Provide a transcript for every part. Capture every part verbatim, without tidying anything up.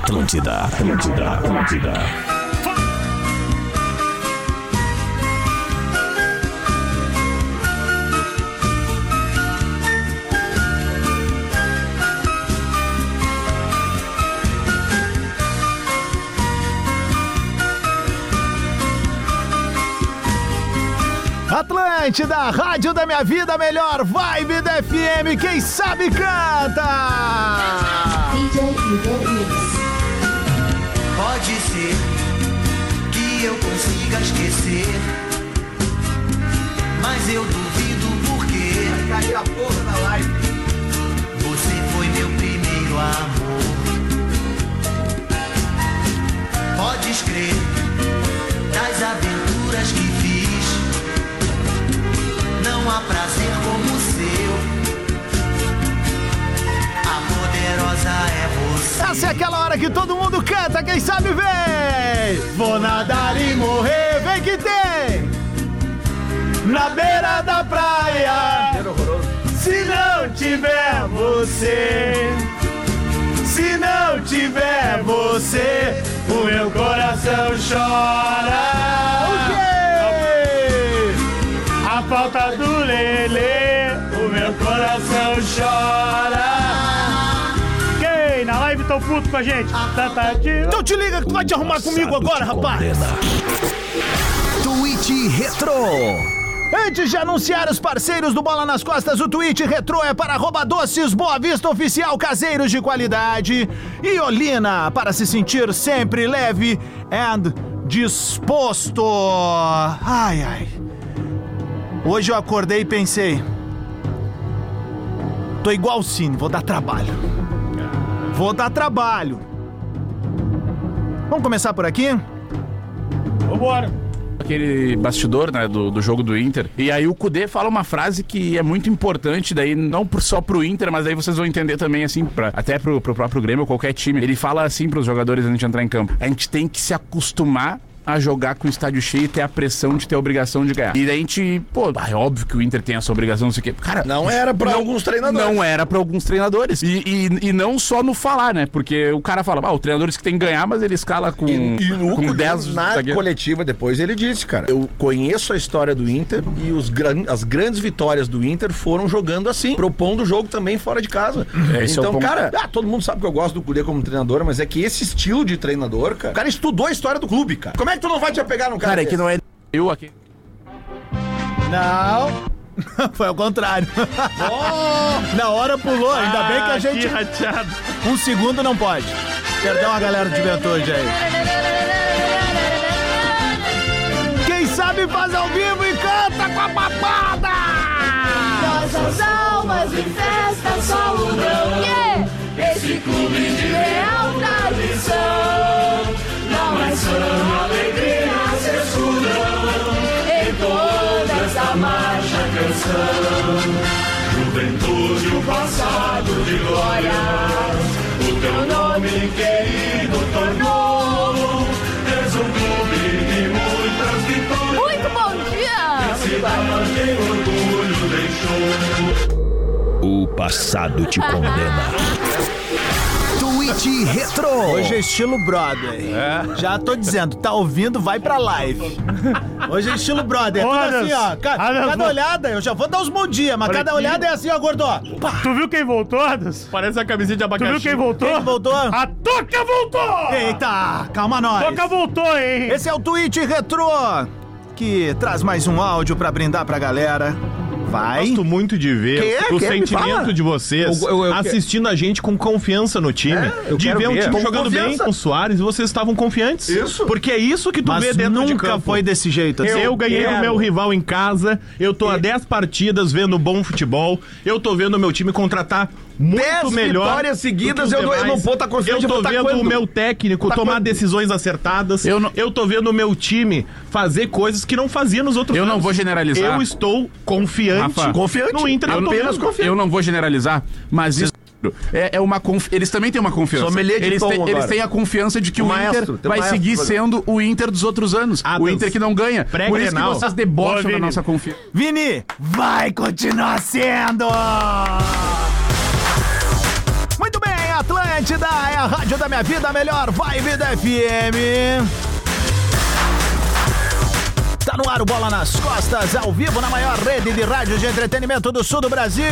Atlântida, Atlântida, Atlântida. Atlântida, rádio da minha vida, melhor vibe da F M, quem sabe canta! Pode ser que eu consiga esquecer, mas eu duvido porque vai cair a porra da live. Você foi meu primeiro amor. Podes crer das aventuras que fiz. Não há prazer como o seu. A poderosa é você. Essa é aquela hora que todo mundo canta, quem sabe vem! Vou nadar e morrer, vem que tem! Na beira da praia, se não tiver você, se não tiver você, o meu coração chora. O quê? A falta do Lelê, o meu coração chora. Quem? Na live tão puto com a gente? Então te liga que tu vai te arrumar comigo agora, rapaz. Tweet Retro. Antes de anunciar os parceiros do Bola nas Costas, o Tweet Retro é para arroba Doces Boa Vista Oficial, caseiros de qualidade. E Olina, para se sentir sempre leve and disposto. Ai, ai. Hoje eu acordei e pensei, tô igual o Cine, vou dar trabalho. Vou dar trabalho. Vamos começar por aqui? Vambora. Aquele bastidor, né, do, do jogo do Inter. E aí o Kudê fala uma frase que é muito importante, daí não só pro Inter, mas aí vocês vão entender também, assim, pra, até pro, pro próprio Grêmio ou qualquer time. Ele fala assim pros jogadores antes de entrar em campo: a gente tem que se acostumar a jogar com o estádio cheio e ter a pressão de ter a obrigação de ganhar. E daí a gente, pô, é óbvio que o Inter tem essa obrigação, não sei o quê. Cara, não era pra não, alguns treinadores. Não era pra alguns treinadores. E, e, e não só no falar, né? Porque o cara fala, ah, os treinadores que tem que ganhar, mas ele escala com, e, e o com dez... Na zagueiros. Coletiva depois ele disse, cara, eu conheço a história do Inter e os gran, as grandes vitórias do Inter foram jogando assim, propondo o jogo também fora de casa. É, então, é cara, ah, todo mundo sabe que eu gosto do Kudê como treinador, mas é que esse estilo de treinador, cara, o cara estudou a história do clube, cara. Como é que tu não vai te apegar no cara? Cara, é que não é eu aqui. Não. Foi ao contrário. Oh, na hora pulou, ainda ah, bem que a gente... rateado. Um segundo não pode. Perdão a galera de juventude aí. Quem sabe faz ao vivo e canta com a papada! Nossas almas em festa só unam. Yeah! Esse clube de real tradição. Não é só alegria, se escudam em toda essa marcha canção. Juventude, o passado de glória, o teu nome querido tornou. És um clube de muitas vitórias. Muito bom dia! Esse barman tem orgulho deixou. O passado te condena. Tweet Retro. Hoje é estilo Broadway. É. Já tô dizendo, tá ouvindo, vai pra live. Hoje é estilo Broadway. É tudo assim, ó. Ca cada olhada, eu já vou dar os bom dia, mas cada olhada é assim, ó, gordo. Tu viu quem voltou? Parece a camisinha de abacaxi. Tu viu quem voltou? Quem voltou? A Toca voltou! Eita, calma nós. Toca voltou, hein? Esse é o Tweet Retro, que traz mais um áudio pra brindar pra galera. Vai. Gosto muito de ver que? o que? sentimento de vocês eu, eu, eu, assistindo a gente com confiança no time. É, de ver um time com jogando confiança. Bem com o Soares e vocês estavam confiantes. Isso. Porque é isso que tu Mas vê dentro de campo. Nunca foi desse jeito. Assim. Eu, eu ganhei quero. o meu rival em casa, eu tô há dez partidas vendo bom futebol, eu tô vendo o meu time contratar muito dez melhor. vitórias seguidas, eu, eu não vou estar confiante. Eu tô vendo quando? o meu técnico tá tomar quando? decisões acertadas. Eu, não... eu tô vendo o meu time fazer coisas que não fazia nos outros Eu anos. não vou generalizar. Eu estou confiante. Rafa, confiante. No Inter, eu apenas confiante. Eu não vou generalizar, mas isso é, é uma conf... eles também têm uma confiança. Eles, te... eles têm a confiança de que o, o maestro, Inter vai maestro, seguir fazer. sendo o Inter dos outros anos. Ah, o Inter que não ganha. Por isso que vocês debocham Boa, da nossa confiança. Vini, vai continuar sendo! Muito bem, Atlântida! Atlântida é a rádio da minha vida, a melhor vibe da F M. Tá no ar o Bola nas Costas, ao vivo na maior rede de rádio de entretenimento do sul do Brasil.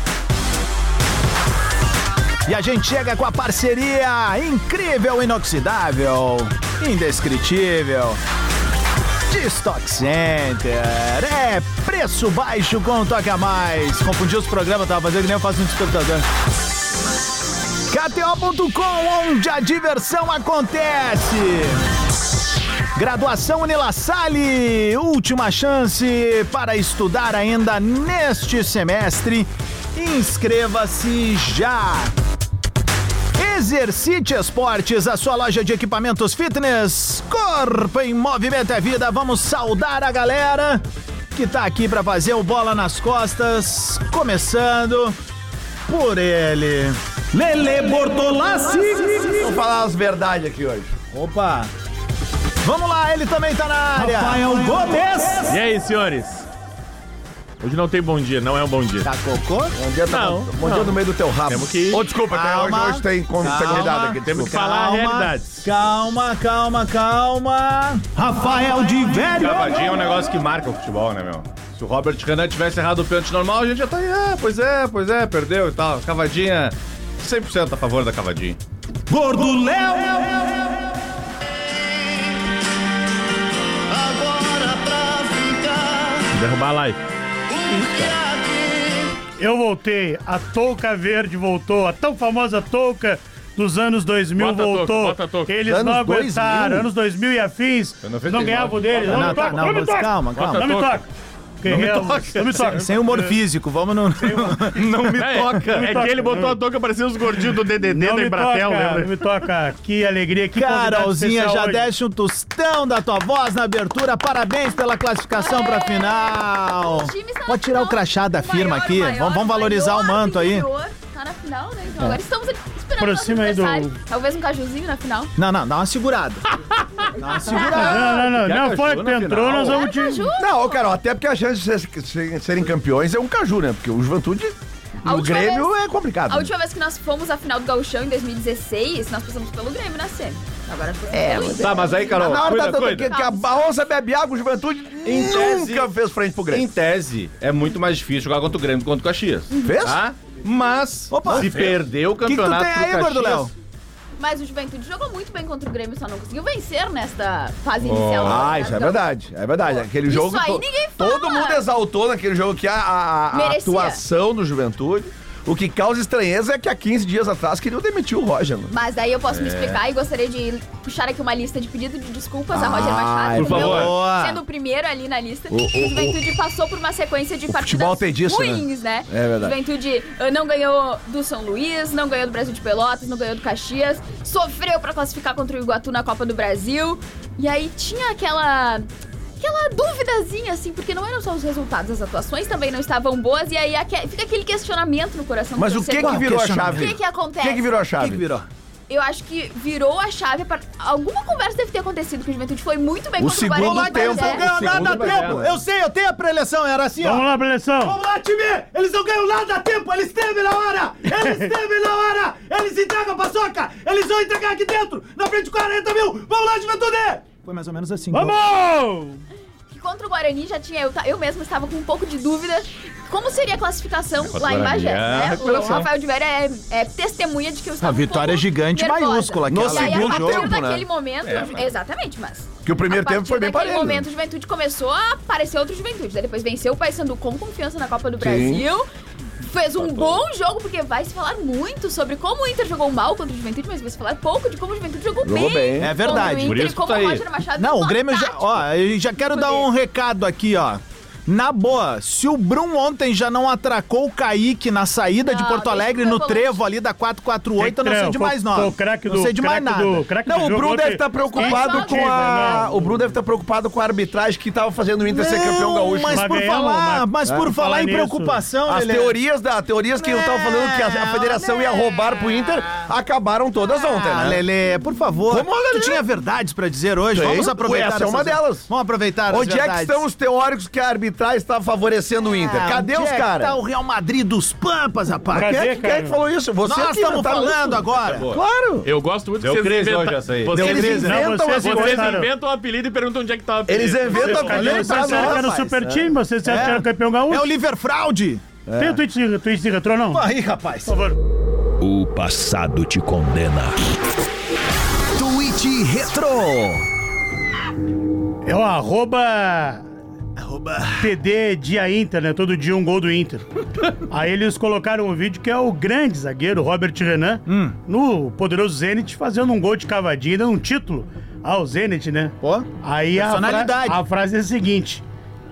E a gente chega com a parceria incrível, inoxidável, indescritível de Stock Center. É preço baixo com um toque a mais. Confundi os programas, tava fazendo que nem eu faço no despertador. K T O ponto com, onde a diversão acontece. Graduação Unila Salle, última chance para estudar ainda neste semestre. Inscreva-se já. Exercite Esportes, a sua loja de equipamentos fitness. Corpo em Movimento é Vida. Vamos saudar a galera que tá aqui pra fazer o Bola nas Costas. Começando por ele, Lele Bortolassi. Vamos falar as verdades aqui hoje. Opa! Vamos lá, ele também tá na área. Rafael Gomes. E aí, senhores? Hoje não tem bom dia, não é um bom dia. Tá cocô? Bom dia, tá Não, bom não. dia no meio do teu rabo. Temos que- Ô, desculpa, Calma. hoje, hoje tem Calma. convidado aqui. Temos que desculpa. falar a Calma, realidade. calma, calma, calma. Rafael de Velho. Cavadinha é um negócio que marca o futebol, né, meu? Se o Robert Renan tivesse errado o pênalti normal, a gente já tá aí, ah, pois é, pois é, perdeu e tal. Cavadinha, cem por cento a favor da Cavadinha. Gordo Léo. Derrubar a live. Eu voltei, a touca verde voltou, a tão famosa touca dos anos dois mil Bota a touca, voltou. bota a touca. Eles Anos não aguentaram, dois mil? anos dois mil e afins, Foi noventa e nove. não ganhavam deles. Não, Não, me tá, toca, não, não me mas toca. calma, calma. Não me toca. Não me toca. Não me toca. Sem humor físico, vamos no... Não me toca. É que ele botou a touca parecendo os gordinhos do D D D Não da me Embratel, toca, lembra? não me toca. Que alegria, que convidado Carolzinha, especial já hoje. deixa um tostão da tua voz na abertura. Parabéns pela classificação pra final. O time está na Pode tirar o final. crachá da O firma maior, aqui. maior, Vamos, vamos valorizar o maior, manto aí. superior. Tá na final, né? Então agora estamos ali esperando Aproxima o aí do- nosso adversário. Talvez um cajuzinho na final. Não, não, dá uma segurada. Dá uma segurada. Não, não, não. Não foi que tu entrou, nós vamos te... Caju? Não, ô, Carol, até porque a chance de ser- ser- serem campeões é um caju, né? Porque o Juventude A no última Grêmio vez- é complicado. A última vez que nós fomos à final do Gauchão, em dois mil e dezesseis, nós passamos pelo Grêmio na semi. Agora passamos pelo Inter. Tá, mas aí, Carol, Na hora cuida, da, cuida. que, que a onça bebe água, o Juventude Em tese- nunca fez frente pro Em Grêmio. tese, é muito mais difícil jogar contra o Grêmio do que contra o Caxias. Fez? Tá? Mas, Opa, se fez. perder o O que, que tu campeonato tem aí, pro gordo Caxias... Léo? Mas o Juventude jogou muito bem contra o Grêmio, só não conseguiu vencer nesta fase inicial. do Ah, Campeonato isso é Gaúcho. verdade, é verdade. Aquele Isso jogo. aí to- ninguém fala. Todo mundo exaltou naquele jogo que a, a- a Merecia. atuação do Juventude. O que causa estranheza é que há quinze dias atrás queriam demitir o Roger. Né? Mas daí eu posso me É. explicar e gostaria de puxar aqui uma lista de pedido de desculpas a Roger Ah, Machado. por meu, favor. Sendo o primeiro ali na lista. O- o- O Juventude passou por uma sequência de futebol partidas tem disso, ruins, né? É verdade. Juventude eh, não ganhou do São Luís, não ganhou do Brasil de Pelotas, não ganhou do Caxias. Sofreu pra classificar contra o Iguatu na Copa do Brasil. E aí tinha aquela... Aquela duvidazinha, assim, porque não eram só os resultados, as atuações também não estavam boas, e aí aque- fica aquele questionamento no coração do Mas o que torcedor. que virou a questionamento. chave? O que que acontece? O que que virou a O chave? que, que virou? Eu acho que virou a chave para... Alguma conversa deve ter acontecido, que o Juventude foi muito bem O contra segundo o Guarani. tempo, mas é- o segundo nada a vai tempo. dela. Eu sei, eu tenho a preleção, era assim, ó. Vamos lá, preleção. Vamos lá, time! Eles não ganham nada a tempo, eles temem na hora! Eles temem na hora! Eles entregam a paçoca! Eles vão entregar aqui dentro, na frente de quarenta mil! Vamos lá, Juventude! Foi mais ou menos assim. Vamos! Que contra o Guarani já tinha... Eu, ta- eu mesmo estava com um pouco de dúvida como seria a classificação contra lá o em Guarani Bagé, é a né? O recuperação. Rafael de Vera é, é testemunha de que eu estava A vitória um pouco gigante nervosa. maiúscula, No aquela. E aí, a segundo partir tempo, né? daquele momento... É, mas- Exatamente, mas... Que o primeiro a partir tempo foi bem daquele parelho. momento, o Juventude começou a aparecer outro Juventude. Daí depois venceu o Paysandu com confiança na Copa do Brasil. Fez um bom jogo, porque vai se falar muito sobre como o Inter jogou mal contra o Juventude, mas vai se falar pouco de como o Juventude jogou, Jogou bem. É verdade. contra o Inter Por isso e que como tá o aí. Roger Machado Não, deu o uma Grêmio já. tática. Ó, eu já quero dar um recado aqui, ó. Na boa, se o Brum ontem já não atracou o Kaique na saída de Não, Porto deixa Alegre o meu no volante. trevo ali da quatro quatro oito, eu não sei de Foi- mais foi nada. o craque Não do- sei de mais craque nada. do- craque Não, do o jogo Bruno ontem. deve estar preocupado Esquece, com a. não. O Bruno deve estar preocupado com a arbitragem que tava fazendo o Inter ser campeão gaúcho. Mas Mas por ganhamos, falar, mas- mas É. por Por falar falar em nisso. preocupação, As Lelê. teorias da teorias que estavam falando que a, a federação ia roubar pro Inter acabaram todas ontem, Ah, né? Lelê, por favor. Vamos lá, Tu Lelê. tinha verdades pra dizer hoje? Tem. Vamos aproveitar Essa é uma essas- delas. Vamos aproveitar Onde as é que verdades. estão os teóricos que a arbitragem trás tá favorecendo o Inter. Cadê os caras? Tá o Real Madrid dos Pampas, rapaz. Cadê, Quem é que- quem é que falou isso? Você Nós aqui, estamos tá falando louco. agora. Claro. Eu gosto muito Deu que vocês crise inventam. hoje essa aí. Vocês, Eles inventam- inventam Não, as vocês coisas. gostaram. inventam o apelido e perguntam onde é que tá o apelido. Eles inventam Cadê apelido pra vocês que era no nós, super rapaz. time? Vocês acharam que era campeão gaúcho? É o Liver Fraude. Tem o tweet de, tweet de retrô, não? Aí, rapaz. Por favor. O passado te condena. Tweet Retro. É o arroba Arroba. P D Dia Inter, né? Todo dia um gol do Inter. Aí eles colocaram um vídeo que é o grande zagueiro Robert Renan Hum. no poderoso Zenit fazendo um gol de cavadinha, dando um título ao Zenit, né? Pô, Aí a, fra personalidade. a frase é a seguinte: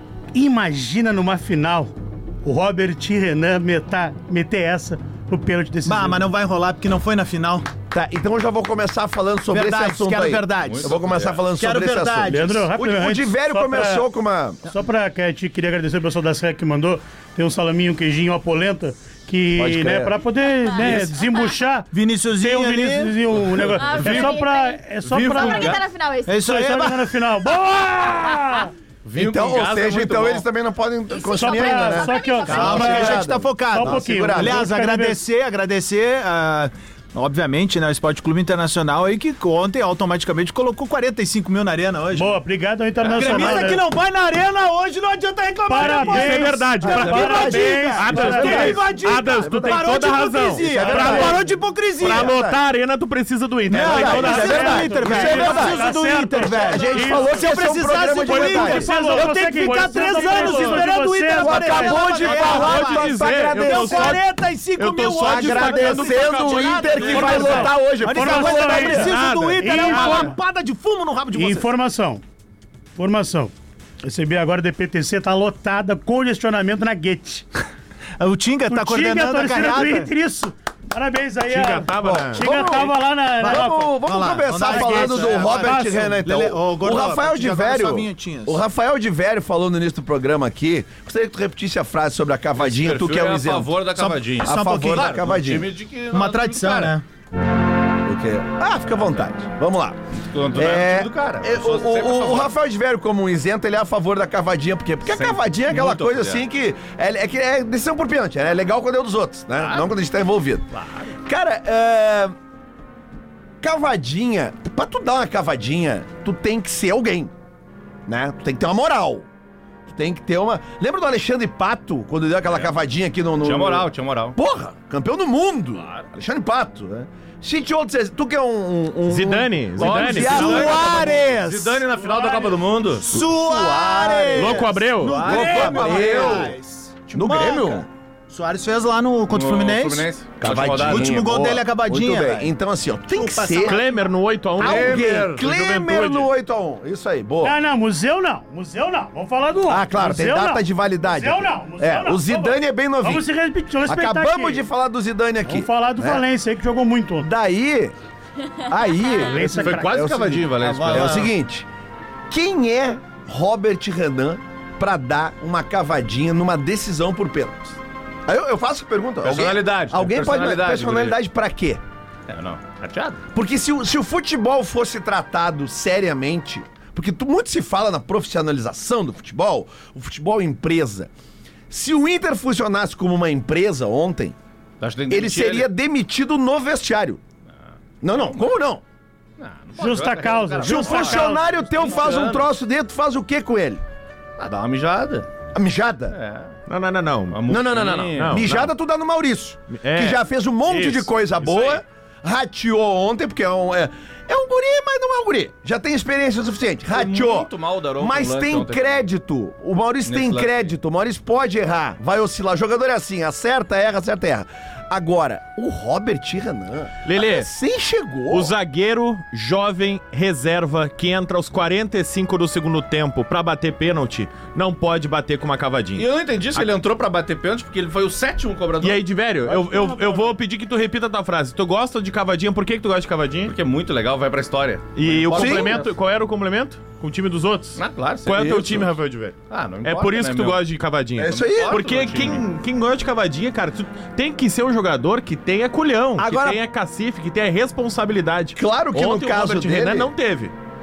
imagina numa final o Robert Renan meter, meter essa no pênalti decisivo. Bah, mas não vai rolar porque não foi na final. Tá, então eu já vou começar falando sobre Verdade, esse assunto quero aí. verdade. Eu vou começar falando Quero sobre esse verdade. assunto. Leandro, O, rapidamente. o Divério só começou pra- com uma... Só pra que a gente queria agradecer o pessoal da S R E C que mandou. Tem um salaminho, um queijinho, uma polenta. Pode Que, crer. né, pra poder, né, desembuchar. Tem Viniciusinho um ali. Viniciusinho, um negócio. Ah, é só bem, pra. bem. É só Vivo pra. Pra quem tá na final esse? É isso aí, Só bah. na final. Boa! Vinho Então, com ou gás é seja, muito então bom. eles também não podem Só consumir pra. ainda, né? Só que, ó. Calma, só que a pra- gente tá focado. Só um pouquinho. segurado. Aliás, Vamos ficar agradecer, agradecer a... Obviamente, né, o Esporte Clube Internacional aí que ontem automaticamente colocou quarenta e cinco mil na arena hoje. Boa, obrigado ao Internacional. Gremista né? que não vai na arena hoje não adianta reclamar. Parabéns. depois. Isso é verdade. Tá tudo Parabéns. invadido, cara. Adams, Tá tu tudo tem- invadido, Adams, cara. tu tem Parou toda de a razão. hipocrisia, Isso é cara. verdade. Parou de hipocrisia. Pra cara. lotar a arena, tu precisa do Inter. Não, Tem não, toda a isso é razão. verdade, Inter, velho. Isso é Eu verdade. preciso do Tá Inter, certo. velho. A gente Isso. falou que Se eu esse é um precisasse programa do de Inter, verdade. eu tenho que ficar três anos esperando o Inter aparecer. Acabou de Vai falar, lá, tu te dizer, tá eu tô só- quarenta e cinco eu tô mil só hoje agradecendo o Inter que vai lotar hoje. A única Informação coisa que eu aí. preciso do Nada. Inter é uma Informa- lapada de fumo no rabo de vocês. Informação. Informação. Recebi agora da P T C, tá lotada, congestionamento na Guete. O Tinga tá o Tinga, coordenando a torcida do carreata. Inter, isso. Parabéns aí, Tinga ó. tava na- Tinga Vamos- tava lá na... na Vamos, vamos Vamos lá, começar vamos dar falando isso, do é, Robert passa. Renan, então. Lele- ô, o Gordão, Rafael pode de jogar Vério, só vinhetinhas. o Rafael de Vério falou no início do programa aqui, gostaria que tu repetisse a frase sobre a cavadinha, tu que é o a isento. favor da cavadinha. A Só um favor pouquinho. da Claro, cavadinha. Time de que Uma não- tradição, cara, né? Porque... Ah, fica à vontade. Vamos lá. Tu não é É, time do cara. é, Eu sou o, sempre a o- o favor. Rafael de Vério, como um isento, ele é a favor da cavadinha. Por quê? Porque Sempre. a cavadinha é aquela Muito coisa obrigado. assim que é, é, que é decisão por pênalti. É legal quando é o dos outros, né? Não quando a gente tá envolvido. Cara, é... cavadinha, pra tu dar uma cavadinha, tu tem que ser alguém, né? Tu tem que ter uma moral. Tu tem que ter uma... Lembra do Alexandre Pato, quando deu aquela cavadinha aqui no... no Tinha no- moral, tinha moral. Porra, campeão do mundo. Alexandre Pato, né? Cite outros... Tu que é um... um Zidane, Zidane. Zidane. Soares! Zidane na final da Copa do Mundo. Soares! Louco Abreu. No Louco Grêmio, Abreu. rapaz. No Manca. Grêmio? Soares fez lá no, contra o Fluminense. Cavadinha. O último gol boa. dele é cavadinha, Muito bem. velho. Então assim, ó, tem que Chupa ser Klemer no oito a um. alguém. Klemer, do Klemer Juventude. no oito a um. Isso aí, boa. Ah, não, museu não. Museu não. Vamos falar do... Ah, claro, tem museu data não. de validade. Museu aqui. não, museu É, não. o Zidane é bem novinho. Vamos se repetir, vamos respeitar Acabamos aqui. de falar do Zidane aqui. Vamos falar do né? Valência aí, que jogou muito. Daí, aí, Valência Foi craque. quase É o cavadinho, seguinte, Valência. vai é lá. o seguinte, quem é Robert Renan pra dar uma cavadinha numa decisão por pênaltis? Aí eu, eu faço a pergunta. alguém- Personalidade, Alguém, tem pode... personalidade, Personalidade pra quê? É, não. Chateado. Porque se o, se o futebol fosse tratado seriamente, porque tu- muito se fala na profissionalização do futebol, o futebol é empresa. Se o Inter funcionasse como uma empresa ontem, Acho que tem que ele demitir seria demitido no vestiário. Não, não, como não? Justa causa. Se um Justa funcionário causa. teu faz um troço dentro, tu faz o que com ele? Ah, dá uma mijada. A mijada? É. Não, não, não, não. Uma Não, não, não, não, não. multinha. Mijada tu dá no Maurício, É. que já fez um monte Isso, de coisa isso boa, aí. rateou ontem, porque é um, é, é um guri, mas não é um guri. Já tem experiência suficiente. Rateou. muito mal o Daronco Mas no lance tem ontem. crédito. O Maurício Nesse tem lance. crédito. O Maurício pode errar. Vai oscilar. Jogador é assim, acerta, erra, acerta, erra. Agora, o Robert Renan. Lelê, Recém chegou. O zagueiro jovem reserva que entra aos quarenta e cinco do segundo tempo pra bater pênalti não pode bater com uma E cavadinha. eu não entendi se ele entrou pra bater pênalti, porque ele foi o sétimo cobrador. E aí, Divério, eu, eu, eu vou pedir que tu repita a tua frase. Tu gosta de cavadinha? Por que, que tu gosta de cavadinha? Porque é muito legal, vai pra história. E o Sim. complemento, qual era o complemento? Com o time dos outros? Ah, claro. Qual é o teu isso. time, Rafael Divério? Ah, não É importa, por isso né, que tu meu? gosta de cavadinha. É isso aí. Porque Meu time. quem, quem gosta de cavadinha, cara, tu tem que ser um jogador que tenha culhão, Agora- que tenha cacife, que tenha responsabilidade. Claro que no Ontem o caso Robert dele- Renan não teve.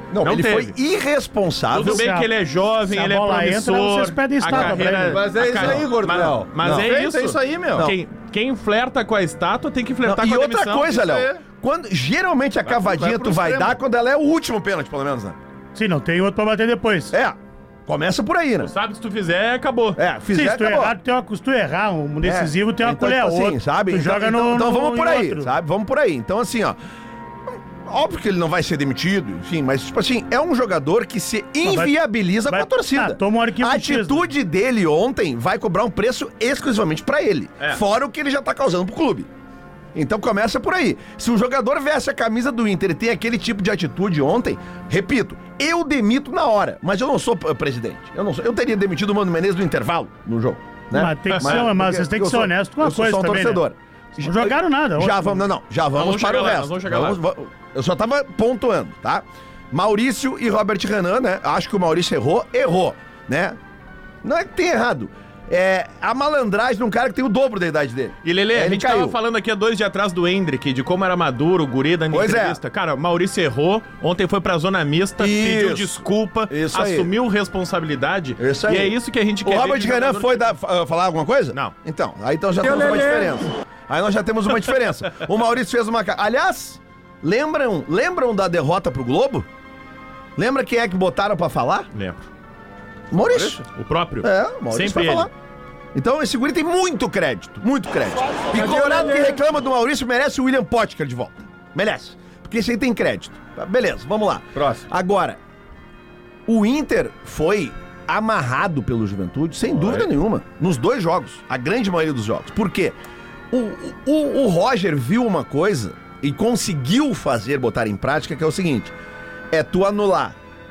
Não, Não ele teve. foi irresponsável. Tudo bem Se a- que ele é jovem, se a ele é bola promissor. entra, vocês pedem a estátua pra carreira- ele. Mas é a isso carreira- aí, Gordel. Mas, mas Não. é Feito, isso. é isso aí, meu. Quem, quem flerta com a estátua tem que Não, flertar e com a outra demissão. coisa, isso Léo. aí. Quando, geralmente a Vai- cavadinha vai pro tu vai extremo. dar quando ela é o último pênalti, pelo menos, né? Sim, não tem outro pra bater depois. É, começa por aí, né? Tu sabe que se tu fizer, acabou. É, Sim, fizer, se tu acabou. errar, tu tem uma, se tu errar um decisivo, tem uma Então, colher. tipo assim, outro, sabe? Tu Então, joga então, no. então no- vamos por em aí, outro. sabe? Vamos por aí. Então, assim, ó. Óbvio que ele não vai ser demitido, enfim, mas, tipo assim, é um jogador que se inviabiliza vai- com a torcida. Ah, toma um arquivo a X, né? atitude dele ontem vai cobrar um preço exclusivamente pra ele. É. Fora o que ele já tá causando pro clube. Então começa por aí. Se um jogador veste a camisa do Inter e tem aquele tipo de atitude ontem, repito, eu demito na hora, mas eu não sou uh, presidente. Eu não sou, eu teria demitido o Mano Menezes no intervalo no jogo, né? Mas tem que ser- mas vocês têm que eu ser sou- honestos com uma eu sou coisa só um também, né? torcedor. Não jogaram nada. Já ontem. vamos, não, não, já vamos, vamos para chegar o lá, resto. nós vamos chegar lá. va- Eu só tava pontuando, tá? Maurício e Robert Renan, né? Acho que o Maurício errou, errou, né? Não é que tem errado. É a malandragem de um cara que tem o dobro da idade dele. E Lelê, É, a ele gente caiu. tava falando aqui há dois dias atrás do Hendrick, de como era maduro, o guri da Pois é. entrevista. Cara, Maurício errou, ontem foi pra zona mista, Isso. pediu desculpa, Isso aí. assumiu responsabilidade. Isso aí. E é isso que a gente O quer ver Robert de Renan jogador foi que- dar- fa- falar alguma coisa? Não. Então, aí então já temos uma diferença. Aí nós já temos uma diferença. O Maurício fez uma... ca- Aliás, lembram, lembram da derrota pro Globo? Lembra quem é que botaram pra falar? Lembro. Maurício. O próprio? É, o Maurício Sempre vai ele. falar. Então esse guri tem muito crédito, muito crédito. E Colorado que reclama do Maurício merece o William Potker de volta. Merece. Porque esse aí tem crédito. Tá, beleza, vamos lá. Próximo. Agora, o Inter foi amarrado pelo Juventude, sem dúvida nenhuma, nos dois jogos. A grande maioria dos jogos. Por quê? O, o, o Roger viu uma coisa e conseguiu fazer, botar em prática, que é o seguinte. É tu anular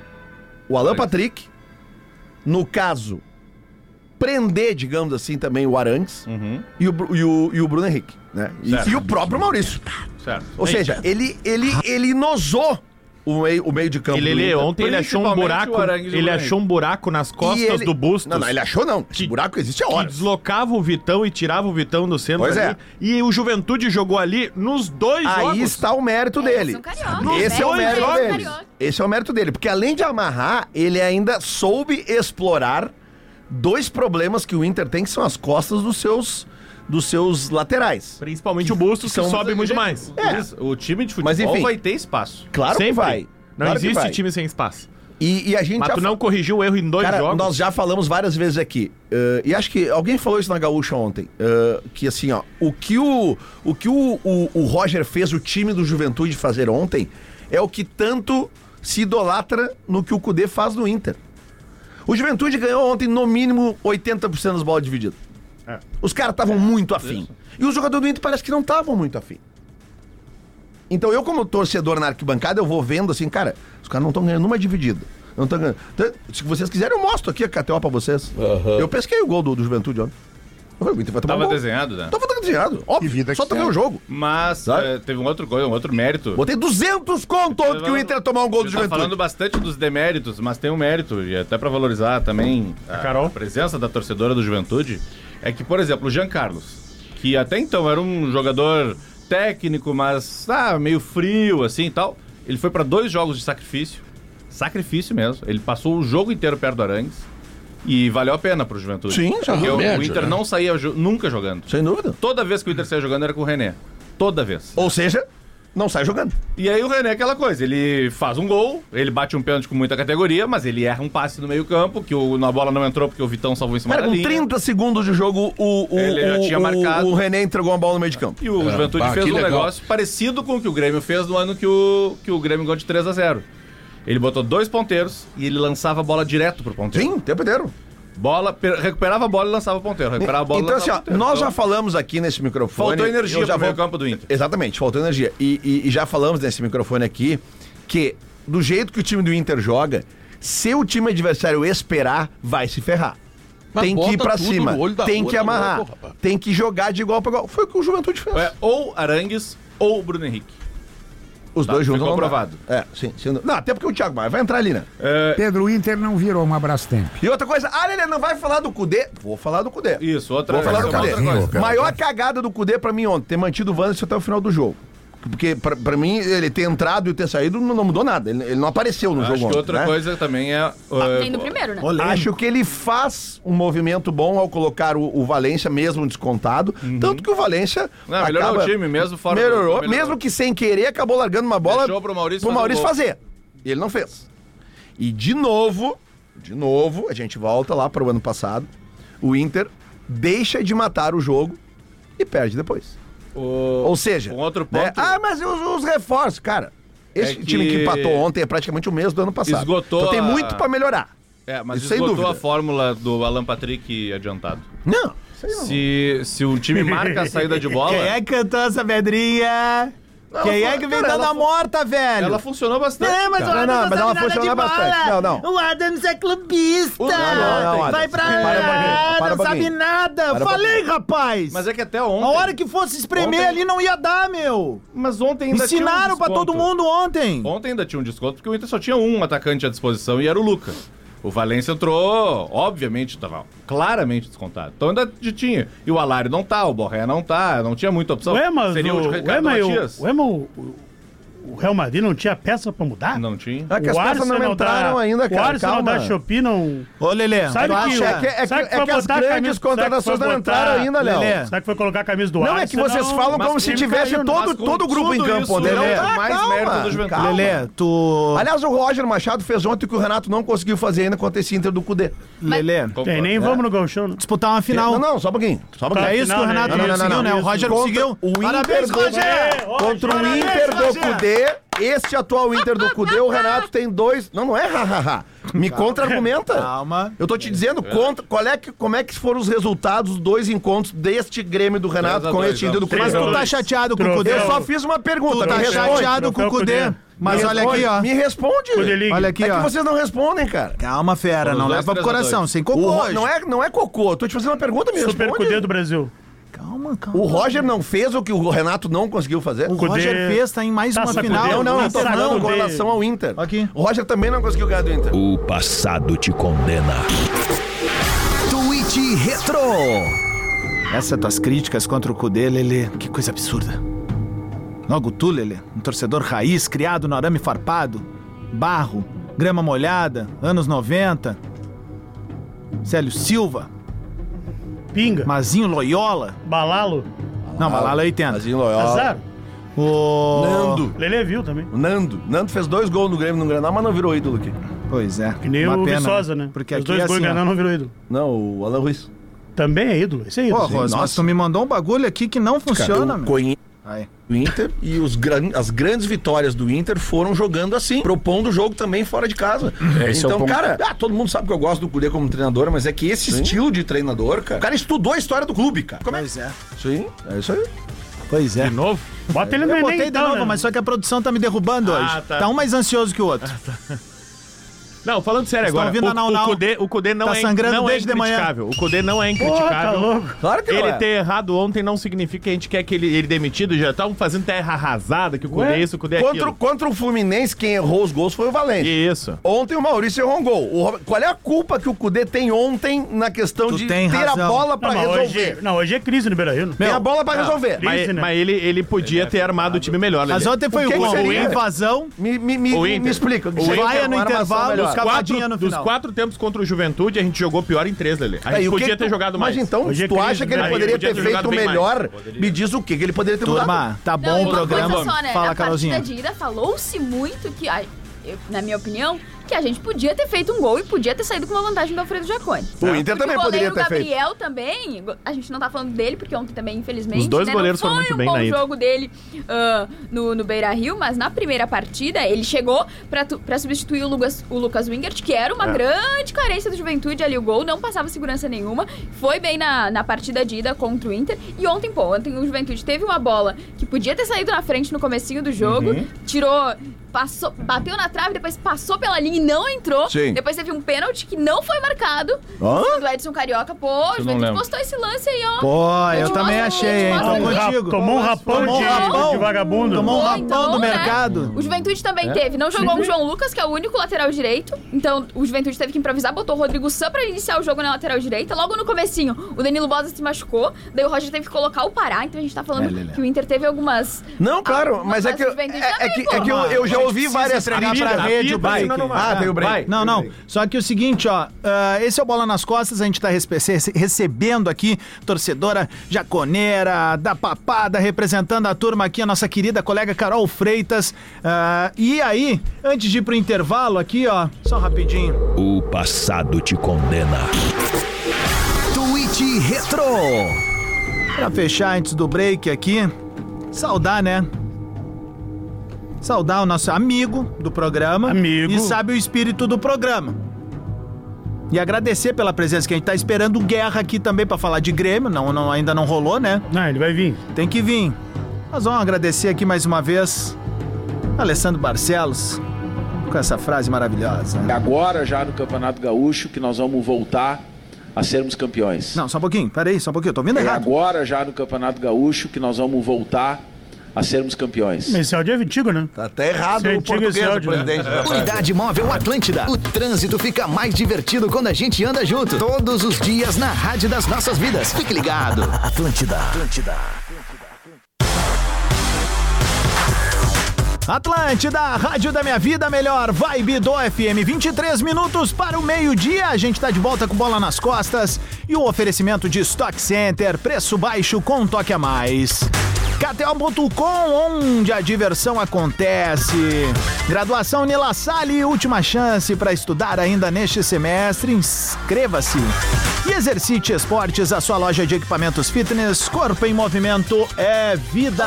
o Alan Patrick, no caso, prender, digamos assim, também o Arangues Uhum. e, o, Bru- e, o, e o Bruno Henrique, né? E, Certo. e o próprio Maurício. Certo. Ou seja, ele, ele, ele inosou o meio, o meio de campo E do Lelê, Inter. ontem ele achou um Principalmente buraco, o Arangues e o ele Bruno achou um buraco nas E costas ele- do Bustos. Não, não, ele achou não. Esse Que- buraco existe há que horas. deslocava o Vitão e tirava o Vitão do centro Pois ali. é. E o Juventude jogou ali nos dois Aí jogos. está o mérito dele. são carioca, Esse né? é o Dois mérito jogos. dele. Carioca. Esse é o mérito dele. Porque além de amarrar, ele ainda soube explorar dois problemas que o Inter tem, que são as costas dos seus, dos seus laterais. Principalmente o Bustos, que São- sobe muito mais. É. Isso, o time de futebol Mas, enfim. vai ter espaço. Claro que Sempre. vai. Não Claro que existe vai. time sem espaço. E, e a gente Mas já tu fa- não corrigiu o erro em dois Cara, jogos. nós já falamos várias vezes aqui, eh, e acho que alguém falou isso na Gaúcha ontem, eh, que assim, ó, o que o, o, que o, o, o Roger fez o time do Juventude fazer ontem é o que tanto se idolatra no que o Cudê faz no Inter. O Juventude ganhou ontem no mínimo oitenta por cento das bolas divididas. É. Os caras estavam muito afim. E os jogadores do Inter parece que não estavam muito afim. Então eu, como torcedor na arquibancada, eu vou vendo assim, cara, os caras não estão ganhando uma dividida. Não estão ganhando. Então, se vocês quiserem, eu mostro aqui a K T O pra vocês. Eu pesquei o gol do, do Juventude ontem. Eu falei, o Inter vai tomar um Tava gol. desenhado, né? Tava desenhado, óbvio. vida Só que tu ver segue. o jogo. Mas Sabe? eh, teve um outro coisa, um outro mérito. Botei duzentos conto ontem que o Inter ia tomar um gol do Você tá Juventude. falando bastante dos deméritos, mas tem um mérito, e até pra valorizar também a, Carol? a presença da torcedora do Juventude, é que, por exemplo, o Jean Carlos, que até então era um jogador técnico, mas ah, meio frio, assim e tal, ele foi pra dois jogos de sacrifício, sacrifício mesmo, ele passou o jogo inteiro perto do Arangues, e valeu a pena pro Juventude. Sim, porque o, médio, o Inter né? não saía jo- nunca jogando. Sem dúvida. Toda vez que o Inter saía jogando era com o René. Toda vez. Ou seja, não sai jogando. E aí o René é aquela coisa, ele faz um gol, ele bate um pênalti com muita categoria, mas ele erra um passe no meio campo, que o, a bola não entrou porque o Vitão salvou em cima Cara, da com linha. trinta segundos de jogo, o, o, Ele já o, tinha o- marcado. o René entregou uma bola no meio de campo. E o Juventude bah, fez que um legal. negócio parecido com o que o Grêmio fez no ano que o, que o Grêmio ganhou de três a zero. Ele botou dois ponteiros e ele lançava a bola direto pro ponteiro. Sim, o tempo inteiro. Bola, per- recuperava a bola e lançava o ponteiro. Recuperava a bola e Então, assim, lançava ó, o ponteiro. nós Então, já falamos aqui nesse microfone. faltou energia eu já pro meio vou- campo do Inter. Exatamente, faltou energia. E, e- e já falamos nesse microfone aqui que, do jeito que o time do Inter joga, se o time adversário esperar, vai se ferrar. Mas tem que ir bota pra tudo cima, no olho da tem rua, que tá amarrar, louco, rapaz. tem que jogar de igual pra igual. Foi o que o Juventude fez. É, ou Arangues ou Bruno Henrique. Os tá, dois juntos ficou não dá. aprovado. É, sim, sim. Não, até porque o Thiago Maia vai entrar ali, né? Pedro, o Inter não virou uma Brastemp. E outra coisa, ah, Lelê, não vai falar do Cudê? Vou falar do Cudê. Isso, outra, Vou falar do essa é uma Cudê. outra coisa. Cara, Maior cagada do Cudê pra mim ontem, ter mantido o Wanderson até o final do jogo. Porque pra, pra mim, ele ter entrado e ter saído não, não mudou nada. Ele, ele não apareceu no Acho jogo que ontem, outra né? coisa também é... Uh, Nem no primeiro, né? Acho que ele faz um movimento bom ao colocar o, o Valência mesmo descontado. Uhum. Tanto que o Valência. Não, melhorou acaba- o time mesmo, fora Melhorou, do- melhorou. mesmo que sem querer, acabou largando uma bola Deixou pro Maurício pro fazer Maurício o gol. fazer. E ele não fez. E de novo, de novo, a gente volta lá para o ano passado. O Inter deixa de matar o jogo e perde depois. O... Ou seja, um outro né? ponto... Ah, mas os, os reforços, cara. Esse É que- time que empatou ontem é praticamente o mesmo do ano passado. Esgotou então tem a- muito pra melhorar. É, mas Isso sem esgotou dúvida. a fórmula do Alan Patrick adiantado. Não, isso aí não. Se, se o time marca a saída de bola... Quem é que cantou essa pedrinha? Não, Quem ela é que foi- vem cara, dando ela a foi- morta, velho? Ela funcionou bastante. É, mas cara. o Adams Não, não, mas sabe ela nada funciona de bastante. bola. Não, não. O Adams é clubista. Não, não, não, Vai Adams. pra Para um pouquinho, lá, para um não sabe pouquinho. nada. Para um Falei, pouquinho. rapaz. Mas é que até ontem... A hora que fosse espremer Ontem- ali não ia dar, meu. Mas ontem ainda tinha um Ensinaram pra desconto. todo mundo ontem. Ontem ainda tinha um desconto, porque o Inter só tinha um atacante à disposição e era o Luca. O Valência entrou, obviamente, estava claramente descontado. Então ainda tinha. E o Alário não tá, o Borré não tá, não tinha muita opção. Ué, mas Seria o, o ué, Ricardo mas o, Matias. ué, mas o, o Real Madrid não tinha peça pra mudar? Não tinha. É que as O peças não Arsenal entraram da- ainda, O cara. Arsenal Calma. da Shopee não... Ô, Lelê, Sabe tu que, acha- É que, é que, sabe é foi que as botar a grandes camisa- contratações sabe que não foi entraram botar- ainda, Léo. Lelê. Será que foi colocar a camisa do Não, Arsenal? é que vocês falam mas como se time tivesse caiu, todo, mas com todo o grupo em tudo campo. isso, Onde Lelê, não tá, mais calma, mérito do Juventude. calma. Lelê, tu... Aliás, o Roger Machado fez ontem o que o Renato não conseguiu fazer ainda contra esse Inter do Cudê. Lelê, Tem, nem vamos no Gauchão, não. disputar uma final. Não, não, só um pouquinho. Só um pouquinho. É isso que o Final, Renato né? não, Não, não, conseguiu, não, né? não. O Roger Contra conseguiu. o Inter Parabéns, do- Roger! Contra o Parabéns, Inter do Roger! Cudê, este atual Inter do Cudê, o Renato tem dois... Não, não é hahaha. Me contra-argumenta. Calma. Eu tô te dizendo contra, qual é que, como é que foram os resultados dos dois encontros deste Grêmio do Renato três a com dois, este Inter do Cudê. Mas tu tá chateado com o Cudê? Eu só fiz uma pergunta, Tu tá me responde. chateado com o Troféu Cudê. Cudê. Mas Me olha responde, aqui, ó. Me responde. Cudê League. Olha aqui, É que ó. vocês não respondem, cara. Calma, fera. Foram Não os dois leva pro três a coração. dois. Sem O cocô Ro- hoje. não, é, não é cocô, eu tô te fazendo uma pergunta, me Super responde. Cudê do Brasil. Calma, calma. O Roger não fez o que o Renato não conseguiu fazer? O Cudê- Roger fez, tá em mais uma Taça final. Cudê, Não, não, eu tô Taça falando com Cudê. relação ao Inter. Aqui. O Roger também não conseguiu ganhar do Inter. O passado te condena. Tweet Retro. Essas tuas críticas contra o Cudê, Lelê, que coisa absurda. Logo tu, Lelê, um torcedor raiz, criado no arame farpado, barro, grama molhada, anos noventa. Célio Silva, Pinga. Mazinho Loyola. Balalo. Não, Balala é oitenta. Mazinho Loyola. Azar. O... Nando. Lelê viu também. O Nando. Nando fez dois gols no Grêmio no Granal, mas não virou ídolo aqui. Pois é. Que nem uma o pena, Viçosa, né? Porque Os aqui dois é gols assim, ó. ganhando não virou ídolo. Não, o Alan Ruiz. Também é ídolo. Esse é ídolo. Pô, Rosa, mas nossa. tu me mandou um bagulho aqui que não funciona, eu meu. conheço Aí. o Inter e os gran... as grandes vitórias do Inter foram jogando assim, propondo o jogo também fora de casa. É, esse é o então, ponto. cara, ah, todo mundo sabe que eu gosto do Cudê como treinador, mas é que esse estilo de treinador, cara, o cara estudou a história do clube, cara. Como é? Pois é. Sim, é isso aí. Pois é. De novo? Bota ele no Eu Enem, botei de então, novo, né? mas só que a produção tá me derrubando Ah, hoje. tá. Tá um mais ansioso que o outro. Não, falando sério Estão agora, ouvindo a o, Nau o, Nau? Cudê, o Cudê não Tá é, sangrando não é desde de manhã. incriticável. O Cudê não é Porra, tá incriticável. louco. Claro que não Ele é. ter errado ontem não significa que a gente quer que ele, ele demitido. Já estavam fazendo terra arrasada, que o Cudê Ué? é isso, o Cudê é Contra, aquilo. contra o Fluminense, quem errou os gols foi o Valente. Isso. Ontem o Maurício errou um gol. O Robert- Qual é a culpa que o Cudê tem ontem na questão Tu de tem ter razão. a bola pra Não, mas resolver? hoje, não, hoje é crise no Beira-Rio. Tem a bola pra resolver. Crise, Mas, né? mas ele, ele podia ter armado o time melhor. Mas Lelê. ontem foi O o que que gol. seria? Invasão. Me, me, me, O me, Inter. me explica. O Seria Inter vai no uma armação intervalo, melhor. os Quatro- cavadinha no dos final. quatro tempos contra o Juventude, a gente jogou pior em três, Lelê. A É, e gente o que podia que ter tu- jogado Mas mais. então, Hoje é tu crise, acha que ele né? poderia Podia ter ter feito jogado bem melhor? Me diz o que que ele poderia ter mudado. Turma, tá Não, bom e o uma programa. coisa só, né? Fala, Na Carolzinha. partida de ida falou-se muito que, ai, eu- na minha opinião, que a gente podia ter feito um gol e podia ter saído com uma vantagem do Alfredo Jaconi. O Inter Porque também o poderia goleiro ter feito. Gabriel também, a gente não tá falando dele, porque ontem também, infelizmente, Os dois né, goleiros não foram foi muito um bem bom na ida. jogo dele ah, no, no Beira-Rio, mas na primeira partida ele chegou pra, tu- pra substituir o Lucas, o Lucas Wingert, que era uma grande carência do Juventude ali, o gol, não passava segurança nenhuma, foi bem na, na partida de ida contra o Inter, e ontem, pô, ontem o Juventude teve uma bola que podia ter saído na frente no comecinho do jogo, tirou... passou, bateu na trave, depois passou pela linha e não entrou. Sim. Depois teve um pênalti que não foi marcado. Hã? Do Edson Carioca. Pô, o Juventude postou esse lance aí, ó. Pô, eu te também mostro, achei, eu hein? te Tô mostro. contigo. Tomou um rapão Tomou um de, rapão. de vagabundo. Tomou um Pô, rapão então, do né? mercado. O Juventude também teve. Não jogou o João Lucas, que é o único lateral direito. Então, o Juventude teve que improvisar, botou o Rodrigo San pra iniciar o jogo na lateral direita. Logo no comecinho, o Danilo Bosa se machucou. Daí o Roger teve que colocar o Pará. Então a gente tá falando É, que o Inter teve algumas... Não, claro, mas é que, eu- Juventude é, é também, que, pô. é que eu, eu já ouvi várias entregar pra críticas. rede o break. Ah, tem o break. Não, não. Só que o seguinte, ó. ah, esse é o Bola nas Costas. A gente tá respe- rece- recebendo aqui torcedora jaconeira, da Papada, representando a turma aqui, a nossa querida colega Carol Freitas. Ah, e aí, antes de ir pro intervalo aqui, ó, só rapidinho. O passado te condena. Tweet Retro. Pra fechar antes do break aqui, saudar, né? Saudar o nosso amigo do programa. Amigo. E sabe o espírito do programa. E agradecer pela presença, que a gente tá esperando o Guerra aqui também pra falar de Grêmio. Não, não, ainda não rolou, né? Não, ele vai vir. Tem que vir. Nós vamos agradecer aqui mais uma vez Alessandro Barcelos com essa frase maravilhosa. É agora, já no Campeonato Gaúcho, que nós vamos voltar a sermos campeões. Não, só um pouquinho, peraí, só um pouquinho, eu tô ouvindo É errado. agora, já no Campeonato Gaúcho, que nós vamos voltar a sermos campeões. Esse áudio é antigo, né? Tá até errado Esse o antigo português esse do áudio, né? presidente. da Unidade Móvel Atlântida. O trânsito fica mais divertido quando a gente anda junto. Todos os dias na Rádio das Nossas Vidas. Fique ligado. Atlântida. Atlântida. Atlântida, Rádio da Minha Vida, melhor vibe do F M. vinte e três minutos para o meio-dia. A gente tá de volta com Bola nas Costas e o oferecimento de Stock Center, preço baixo com um toque a mais. K T O ponto com, onde a diversão acontece. Graduação Nila Salle, última chance para estudar ainda neste semestre. Inscreva-se. E Exercite Esportes, a sua loja de equipamentos fitness. Corpo em movimento é vida.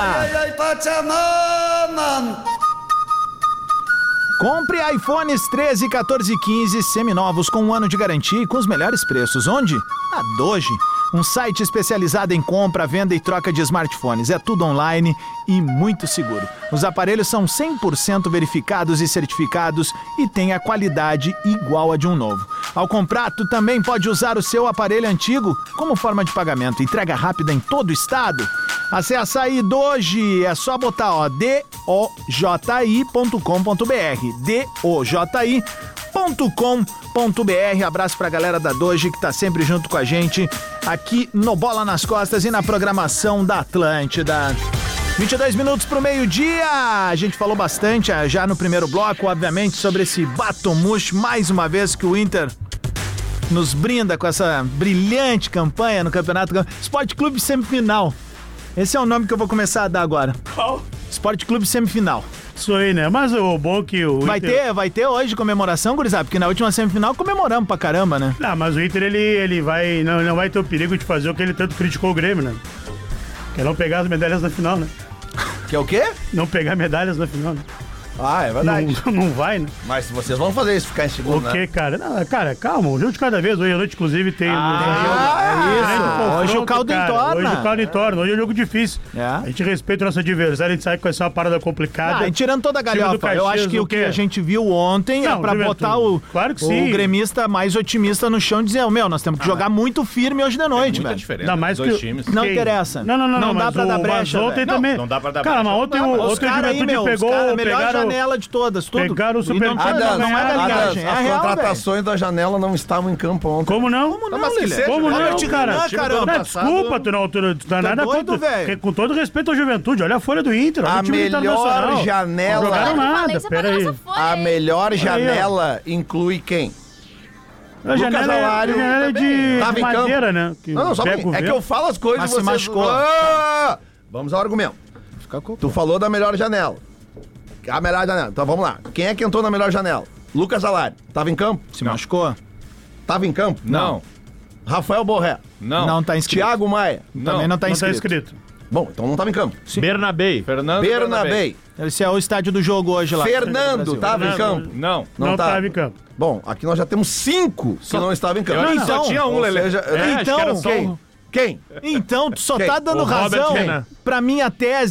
Compre iPhones treze, quatorze e quinze seminovos com um ano de garantia e com os melhores preços. Onde? Na Doge, um site especializado em compra, venda e troca de smartphones. É tudo online e muito seguro. Os aparelhos são cem por cento verificados e certificados e têm a qualidade igual a de um novo. Ao comprar, tu também pode usar o seu aparelho antigo como forma de pagamento. Entrega rápida em todo o estado. Acesse aí Doji, é só botar ó, D O J I ponto com ponto B R. D O J I ponto com ponto B R. Abraço pra galera da Doji que tá sempre junto com a gente aqui no Bola nas Costas e na programação da Atlântida. vinte e dois minutos pro meio-dia. A gente falou bastante já no primeiro bloco, obviamente, sobre esse Batomush, mais uma vez que o Inter nos brinda com essa brilhante campanha no Campeonato Esporte Clube Semifinal. Esse é o nome que eu vou começar a dar agora. Qual? Esporte Clube Semifinal. Isso aí, né? Mas o bom que o Vai Inter... ter, vai ter hoje comemoração, gurizada, porque na última semifinal comemoramos pra caramba, né? Não, mas o Inter, ele, ele vai... Não, não vai ter o perigo de fazer o que ele tanto criticou o Grêmio, né? Que é não pegar as medalhas na final, né? Que é o quê? Não pegar medalhas na final, né? Ah, é verdade. Não, não vai, né? Mas vocês vão fazer isso, ficar em segundo, O que, né? cara? Não, cara, calma, um jogo de cada vez. Hoje à noite, inclusive, tem... Ah, um grande isso. confronto, Hoje o caldo cara. entorna. Hoje o caldo entorna. Hoje é um jogo difícil. É. A gente respeita o nosso adversário, a gente sabe que vai ser uma parada complicada. Ah, e tirando toda a Time do galhofa, eu Caxias, acho que o que quê? a gente viu ontem Não, é pra Juventude. botar o, Claro que o sim. gremista mais otimista no chão e dizer, meu, nós temos que jogar muito firme hoje de noite, Muita velho. diferença. Ainda mais dois que- times. Não Quem? interessa. Não, não, não, Não não, dá mas pra o- dar mas brecha, ontem velho. também. Não dá pra dar Cara, brecha. mas ontem, Não dá, o, mas Os ontem o caras aí, Juventude meu, os pegou... caras, a melhor pegaram, janela de todas, tudo. pegaram o E Super- não, tinha- Adams, não é Adams, galinhagem, é as real, velho. contratações da janela não estavam em campo ontem. Como não? Como não, mas que Lelê? seja, Como né? não, Olha, cara? não, time do caramba. ano Não, passado- desculpa, tu não, tu não tu não é nada doido, contra, velho? com todo respeito à Juventude, olha a folha do Inter, olha A o time melhor internacional. Não janela- jogaram nada, Valência pagou peraí. essa folha, A hein? melhor ó. janela inclui quem? A janela, é- Alário a janela é de, tava de em campo. madeira, né? Que Não, não, só um pega pouquinho. o É que vento. eu falo as coisas Mas e se vocês... machucou. Ah! Vamos ao argumento. Tu falou da melhor janela. A melhor janela. Então vamos lá. Quem é que entrou na melhor janela? Lucas Alário. Tava em campo? Se machucou? Tava em campo? Não. Rafael Borré. Não. Não tá inscrito. Thiago Maia. Também não tá Não tá inscrito. escrito. Bom, então não tava em campo. Bernabei. Fernando Bernabei. Esse é o estádio do jogo hoje lá. Fernando tava em Fernando. campo? Não. Não, Não tava. tava em campo. Bom, aqui nós já temos cinco que não estavam em campo. Eu acho que Então, só tinha um, Ou Lelê. seja, É, acho que então, era só quem? um. Quem? Então, tu só Quem? tá dando O Robert razão Renan. pra minha tese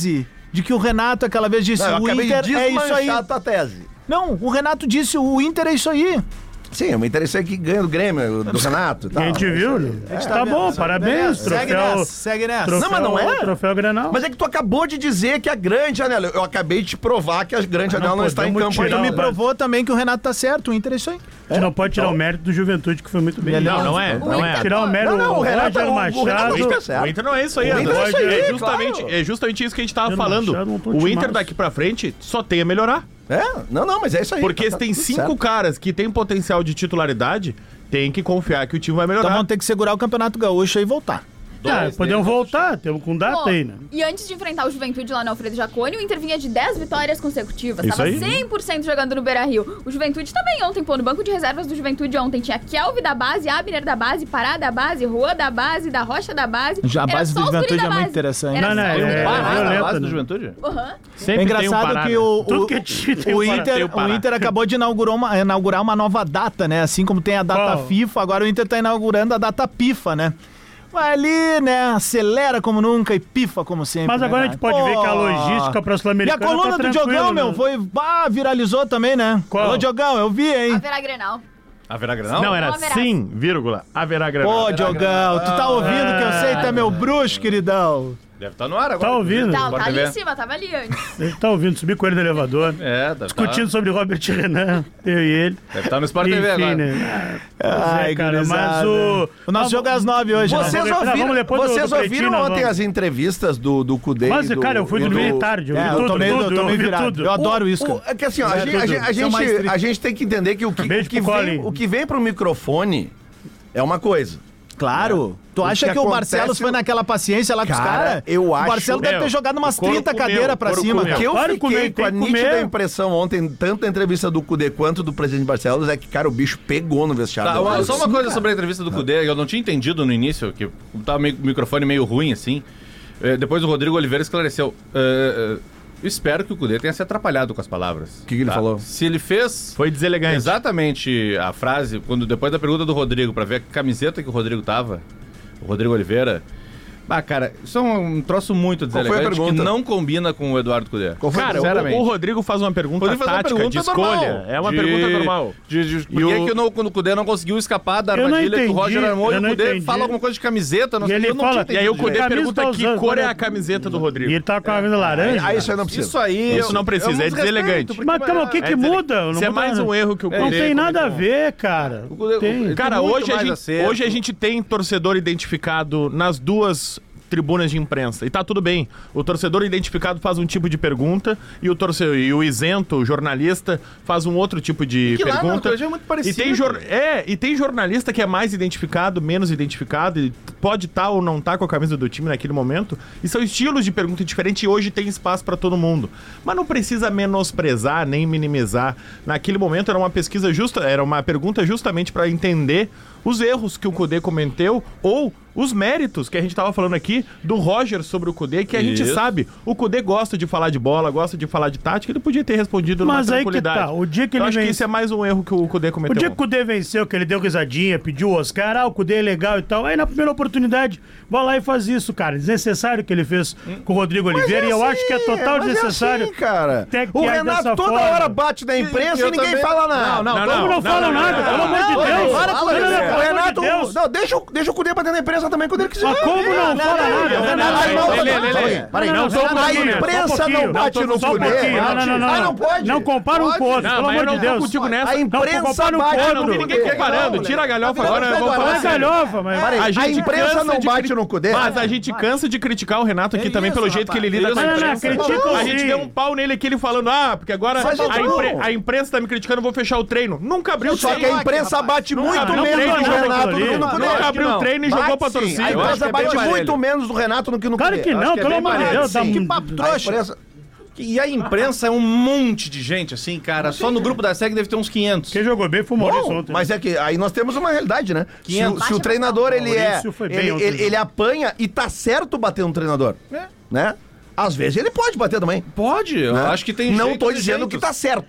de que o Renato aquela vez disse, Não, eu o acabei Inter de é isso aí. desmanchar a tua tese. Não, o Renato disse, o Inter é isso aí. Sim, o interessante é que ganha do Grêmio, do Renato e tal. A gente viu, né? É, Tá bom, parabéns, Segue troféu. nessa, segue nessa. troféu- Não, mas não é. Troféu Grenal. Mas é que tu acabou de dizer que a grande janela. Eu acabei de te provar que a grande Mas janela não não está em podemos campo tirar ainda. Tu me provou também que o Renato tá certo, o Inter é isso aí. A gente não pode tirar o mérito do Juventude, que foi muito bem. Não, não é, não é. Tirar o mérito Não, não, o do Renato- Roger o- o Machado. Renato tá certo. O Inter não é isso aí, O André. Inter é isso aí, É justamente, claro. é justamente isso que a gente tava Eu falando. Machado montou um O Inter timaço. daqui pra frente só tem a melhorar. É? Não, não, mas é isso aí. Porque tá- se tem tudo cinco certo. caras que têm potencial de titularidade, tem que confiar que o time vai Então melhorar. vamos ter que segurar o Campeonato Gaúcho e voltar. Ah, podemos voltar, temos com data Pô, aí, né? E antes de enfrentar o Juventude lá no Alfredo Jaconi, o Inter vinha de dez vitórias consecutivas. Isso Tava aí. cem por cento jogando no Beira-Rio. O Juventude também ontem, pô, no banco de reservas do Juventude ontem tinha Kelvin da base, Abner da base, Pará da base, Rua da base, da Rocha da base. Já a Era base só do os guri Juventude da é muito base. interessante. Era Não, não, só os é- guri da é base. na violento, base do né? Juventude? Aham. Sempre É tem um engraçado Pará, que né? o, Tudo o, que é time tem o um Pará. Inter, Tem o o Pará. Inter acabou de inaugurar uma, inaugurar uma nova data, né? Assim como tem a data Qual? FIFA, agora o Inter tá inaugurando a data pifa, né? Vai ali, né? Acelera como nunca e pifa como sempre. Mas né, agora a cara? gente pode ver que a Pô. logística pra E a Sul-Americana coluna tá do tranquilo, Diogão, meu, né? foi. Bah, viralizou também, né? Qual? Alô, Diogão, eu vi, hein? Haverá Grenal. Haverá Grenal? Não, era Não haverá. sim, vírgula, haverá Grenal. Pô, Diogão, tu tá ouvindo que eu sei que tu é meu bruxo, queridão. Deve estar no ar agora. Tá ouvindo? Tá, Sport tá ali T V. em cima, tava ali antes. Ele tá ouvindo, subir com ele no elevador. É, deve Discutindo tá, sobre Robert Renan, eu e ele. deve estar no Sport T V Enfim, agora. né? Ai, é, cara, mas gurizada. o- O nosso mas- jogo é às nove hoje, né? Vocês Vamos depois- ouviram, vamos depois do- vocês do ouviram Pretinho, nós ontem vamos. as entrevistas do, do Cudê? Mas, e do, cara, eu fui e do- dormir tarde, eu vi É, eu tudo, tô meio, tudo, eu tô meio vi virado. tudo. Eu adoro isso, O- cara. É que assim, ó, a, É gente, tudo. a gente- a Seu mais gente, tri- a gente tem que entender que o que, Beijo o que, pro vem, Colin. o que vem pro microfone é uma coisa. Claro. Tu O acha que que, o acontece- Barcelos foi naquela paciência lá com os Cara, caras? eu acho- O Barcelos deve Meu, ter jogado umas o couro trinta comeu, cadeiras o pra couro cima, comeu. O que eu Claro, fiquei comer, com a tem que nítida comer. impressão ontem, tanto da entrevista do Cudê quanto do presidente Barcelos, é que, cara, o bicho pegou no vestiário. Tá, do uma- Barcelos. só uma coisa sobre a entrevista do Cudê, eu não tinha entendido no início, que tava meio, o microfone meio ruim, assim. É, depois o Rodrigo Oliveira esclareceu. É, é, eu espero que o Cudê tenha se atrapalhado com as palavras. O que que ele falou? Se ele fez Foi deselegante. exatamente a frase, quando depois da pergunta do Rodrigo, pra ver a camiseta que o Rodrigo tava, o Rodrigo Oliveira. Ah, cara, isso é um troço muito Qual foi a deselegante que pergunta? não combina com o Eduardo Cudê. Qual foi a Cara, Sinceramente. o, o Rodrigo faz uma pergunta Rodrigo faz uma tática, pergunta de escolha. normal. É uma De- pergunta normal. De, de, por E que o- que não- quando o Cudê não conseguiu escapar da Eu não armadilha que o entendi, Roger armou e eu o não Cudê entendi. fala alguma coisa de camiseta, não E sei, ele eu não fala- tinha E aí o entendido Cudê direito. camisa pergunta tá que usando, cor é né? a camiseta do E Rodrigo. ele tá com a camisa laranja. Ah, isso aí não precisa. Isso aí... Isso não precisa, é um desrespeito, deselegante. porque- Mas calma, o que É que dizer, muda? Não Isso é muda mais nada. um erro que o É, Não Cudê tem nada a cometeu. ver, cara. O Cudê- Tem. ele Cara, muito hoje a, mais gente, acerto. hoje a gente tem torcedor identificado nas duas tribunas de imprensa. E tá tudo bem. O torcedor identificado faz um tipo de pergunta e o torcedor e o isento, o jornalista, faz um outro tipo de que lá na pergunta. teologia é muito parecido. E tem, jor- é, e tem jornalista que é mais identificado, menos identificado, e pode estar ou não estar com a camisa do time naquele momento. E são estilos de pergunta diferentes e hoje tem espaço para todo mundo. Mas não precisa menosprezar nem minimizar. Naquele momento era uma pesquisa justa, era uma pergunta justamente para entender os erros que o Cudê cometeu ou os méritos que a gente tava falando aqui do Roger sobre o Cudê, que a gente Isso. sabe, o Cudê gosta de falar de bola, gosta de falar de tática, ele podia ter respondido Mas numa aí que tranquilidade. tá, o dia que Eu ele acho que vence- isso é mais um erro que o Cudê O cometeu. dia que o Cudê venceu, que ele deu risadinha, pediu o Oscar, ah, o Cudê é legal e tal. Aí na primeira oportunidade, vai lá e faz isso, cara. Desnecessário que ele fez com o Rodrigo Oliveira. Mas é e eu assim, acho que é total mas desnecessário. É assim, cara. Ter que O ir Renato dessa toda forma. hora bate na imprensa Eu e ninguém também- fala nada. Não, não, Como não, não, fala não, nada? não, Pelo não, amor de Não, Deus. ele Para fala, com isso, ele- pelo o amor de Renato, Deus. não, deixa, o- deixa o Cudê bater na imprensa também quando ele quiser. Mas como não fala nada? não, Renato, não, não, não, não, Lelê, não, Lelê, não, peraí, não, não, só um só um A pouquinho, imprensa só um não pouquinho. bate no Só um Cudê. pouquinho. Não, não, não, não. Ah, não pode? Não compara um Pode. com o outro, Não, pelo mas eu amor não de tô Deus. contigo nessa. A imprensa compara um bate com no outro. Não tem ninguém Cudê. comparando. Tira a galhofa agora. Não, Vamos não, falar Não é sério. galhofa, mas... Peraí, A a gente imprensa cansa não de bate cri- no Cudê? Mas a gente cansa de criticar o Renato aqui também pelo jeito que ele lida com a Não, não, não, imprensa. critica A gente sim. deu um pau nele aqui, ele falando, ah, porque agora Mas, a, gente, impre- não. a imprensa tá me criticando, eu vou fechar o treino. Nunca abriu o Só que treino. a imprensa bate muito abriu menos treino, no jogou Renato do ali. que no Cudê. Nunca abriu o treino e jogou pra Bate, sim. torcida. A Eu acho que imprensa é bem bate parelho. muito menos no Renato do que no Cudê. Claro que não, Acho que é pelo bem amor de parelho, Deus. sim. dá Que um- papo A trouxa. imprensa- E a imprensa é um monte de gente, assim, cara. Só no grupo da S E G deve ter uns quinhentos. Quem jogou bem foi o Maurício Bom, ontem. mas é que aí nós temos uma realidade, né? Se o, quinhentos. se o treinador ele é, Maurício foi bem ele, ontem, ele, né? ele apanha e tá certo bater no treinador, né? Às vezes ele pode bater também. Pode, eu né? acho que tem Não jeito tô e dizendo jeitos. que tá certo.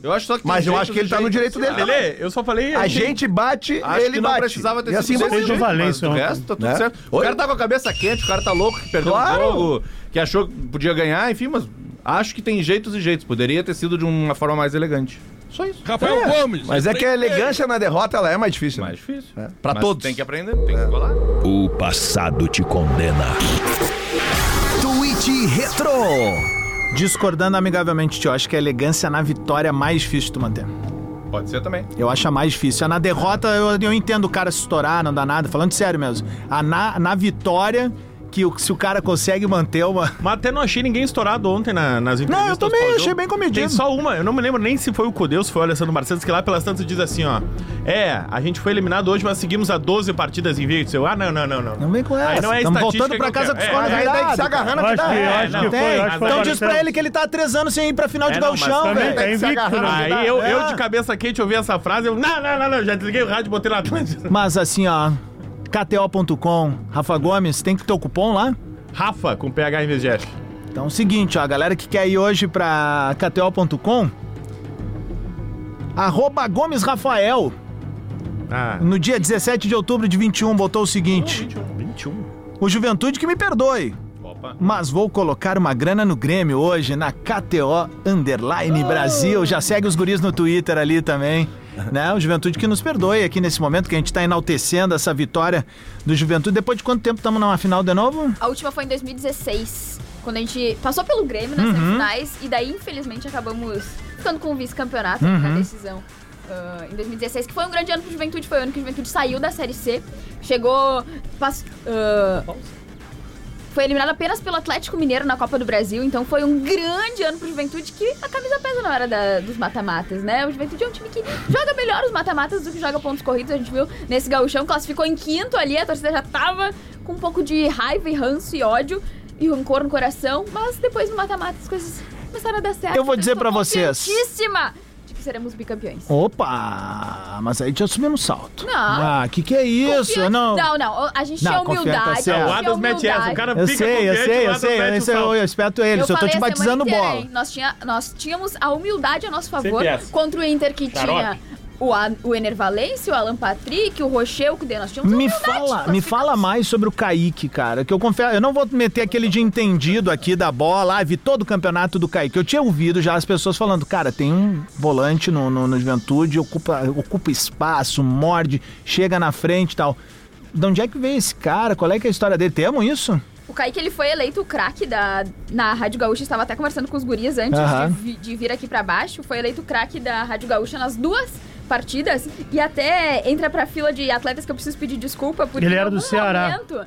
Eu acho só que Mas eu acho que ele tá no direito dele. Lelê, eu só falei... A gente bate, Acho ele que não bate. precisava ter E assim sido vai desse ser. jeito, Valência, mas o ontem. resto tá tudo Né? certo. O Oi? cara tá com a cabeça quente, o cara tá louco, que perdeu Claro. o jogo, que achou que podia ganhar, enfim, mas acho que tem jeitos e jeitos. Poderia ter sido de uma forma mais elegante. Só isso. Rafael É, Gomes. Mas é que a elegância na derrota, ela é mais difícil. Mais né? difícil. É. Pra Mas todos. tem que aprender, tem que falar. O passado te condena. Tweet Retro. Discordando amigavelmente, tio, acho que a elegância na vitória é mais difícil de tu manter. Pode ser também. Eu acho a mais difícil. A na derrota, eu, eu entendo o cara se estourar, não dá nada. Falando sério mesmo. A na, na vitória, que o, se o cara consegue manter uma... Mas até não achei ninguém estourado ontem na, nas entrevistas. Não, eu também pós-jogo. achei bem comedido. Tem só uma, eu não me lembro nem se foi o Cudê ou se foi o Alessandro Marcelos, que lá pelas tantas diz assim, ó. É, a gente foi eliminado hoje, mas seguimos a doze partidas invictos. Eu, ah, não, não, não, não. Não vem com essa. Aí não é Estamos estatística voltando pra que eu casa quero. com os É, cones é, virados, Tem que se agarrar na Eu acho que, vida. eu É, acho não, que Tem. foi. Acho que foi Então o diz pra Marcelo. ele que ele tá há três anos sem ir pra final de É, não, mas gauchão, também velho. Tá invicto, né? Aí eu, eu É. de cabeça quente ouvi essa frase, eu, não, não, não, não, já desliguei o rádio e botei na Atlântida. Mas assim, ó, K T O ponto com, Rafa Gomes, tem que ter o cupom lá? Rafa, com P H em vez de F. Então é o seguinte, ó, a galera que quer ir hoje pra K T O ponto com, arroba Gomes Rafael, Ah, no dia dezessete de outubro de vinte e um, botou o seguinte: vinte e um. o Juventude que me perdoe, Opa. mas vou colocar uma grana no Grêmio hoje na K T O Underline Brasil. Já segue os guris no Twitter ali também, né? O Juventude que nos perdoe aqui nesse momento que a gente tá enaltecendo essa vitória do Juventude. Depois de quanto tempo estamos numa final de novo? A última foi em dois mil e dezesseis, quando a gente passou pelo Grêmio nas semifinais e daí, infelizmente, acabamos ficando com o vice-campeonato na decisão. Uh, em dois mil e dezesseis, que foi um grande ano pro Juventude, foi o ano que o Juventude saiu da Série C, chegou... Pass, uh, foi eliminado apenas pelo Atlético Mineiro na Copa do Brasil, então foi um grande ano pro Juventude, que a camisa pesa na hora da, dos mata-matas, né? O Juventude é um time que joga melhor os mata-matas do que joga pontos corridos, a gente viu nesse gauchão, classificou em quinto ali, a torcida já tava com um pouco de raiva e ranço e ódio e rancor no coração, mas depois no mata-mata as coisas começaram a dar certo. Eu vou dizer tô pra vocês. confiantíssima de que seremos bicampeões. Opa! Mas aí já subimos um salto. Não. Ah, que que é isso? Confiança- Não. Não, não, a gente Não, tinha confiança, humildade. tá a gente certo. O tinha Adams mete essa, o humildade. cara Eu fica sei, eu confiante, sei, o eu Adams sei. mete o Esse eu, salto. eu respeito ele, Eu só tô falei te a semana batizando inteira, bola. hein? Nós, tinha, nós tínhamos a humildade a nosso favor C P S. contra o Inter que Xarope. tinha o, A- o Ener Valencia, o Alan Patrick, o Rocher, o Cudê. Nós tínhamos Me humildade. fala, nós me ficamos- fala mais sobre o Kaique, cara, que eu confesso, eu não vou meter aquele de entendido aqui da bola, ah, vi todo o campeonato do Kaique. Eu tinha ouvido já as pessoas falando, cara, tem um volante no, no, no Juventude, ocupa, ocupa espaço, morde, chega na frente e tal. De onde é que veio esse cara? Qual é que é a história dele? Temos isso? O Kaique, ele foi eleito o craque da, na Rádio Gaúcha. Estava até conversando com os guris antes Aham. de, vi- de vir aqui pra baixo. Foi eleito o craque da Rádio Gaúcha nas duas partidas. E até entra pra fila de atletas que eu preciso pedir desculpa. Porque Ele em era do algum Ceará. momento,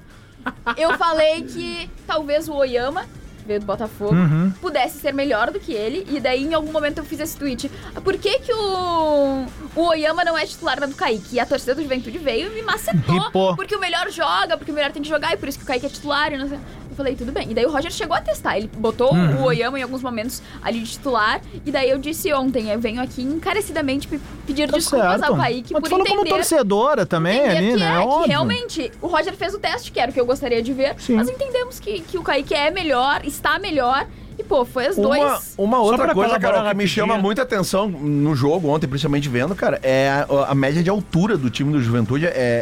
eu falei que talvez o Oyama, veio do Botafogo, Uhum. pudesse ser melhor do que ele. E daí, em algum momento, eu fiz esse tweet. Por que que o, o Oyama não é titular do Kaique? E a torcida do Juventude veio e me macetou. Ripou. Porque o melhor joga, porque o melhor tem que jogar, e por isso que o Kaique é titular. E não sei. Eu falei, tudo bem. E daí o Roger chegou a testar. Ele botou Uhum. o Oyama em alguns momentos ali de titular. E daí eu disse ontem, eu venho aqui encarecidamente pe- pedir Tá desculpas certo. ao Kaique Mas tu por falou entender... como torcedora também entender ali, que né? É, É que óbvio. realmente o Roger fez o teste, que era o que eu gostaria de ver. Sim. Mas entendemos que, que o Kaique é melhor, está melhor. E, pô, foi as Uma, dois. uma outra pra coisa, colaborar cara, que me rapidinho. chama muita atenção no jogo ontem, principalmente vendo, cara, é a, a média de altura do time do Juventude. É, é,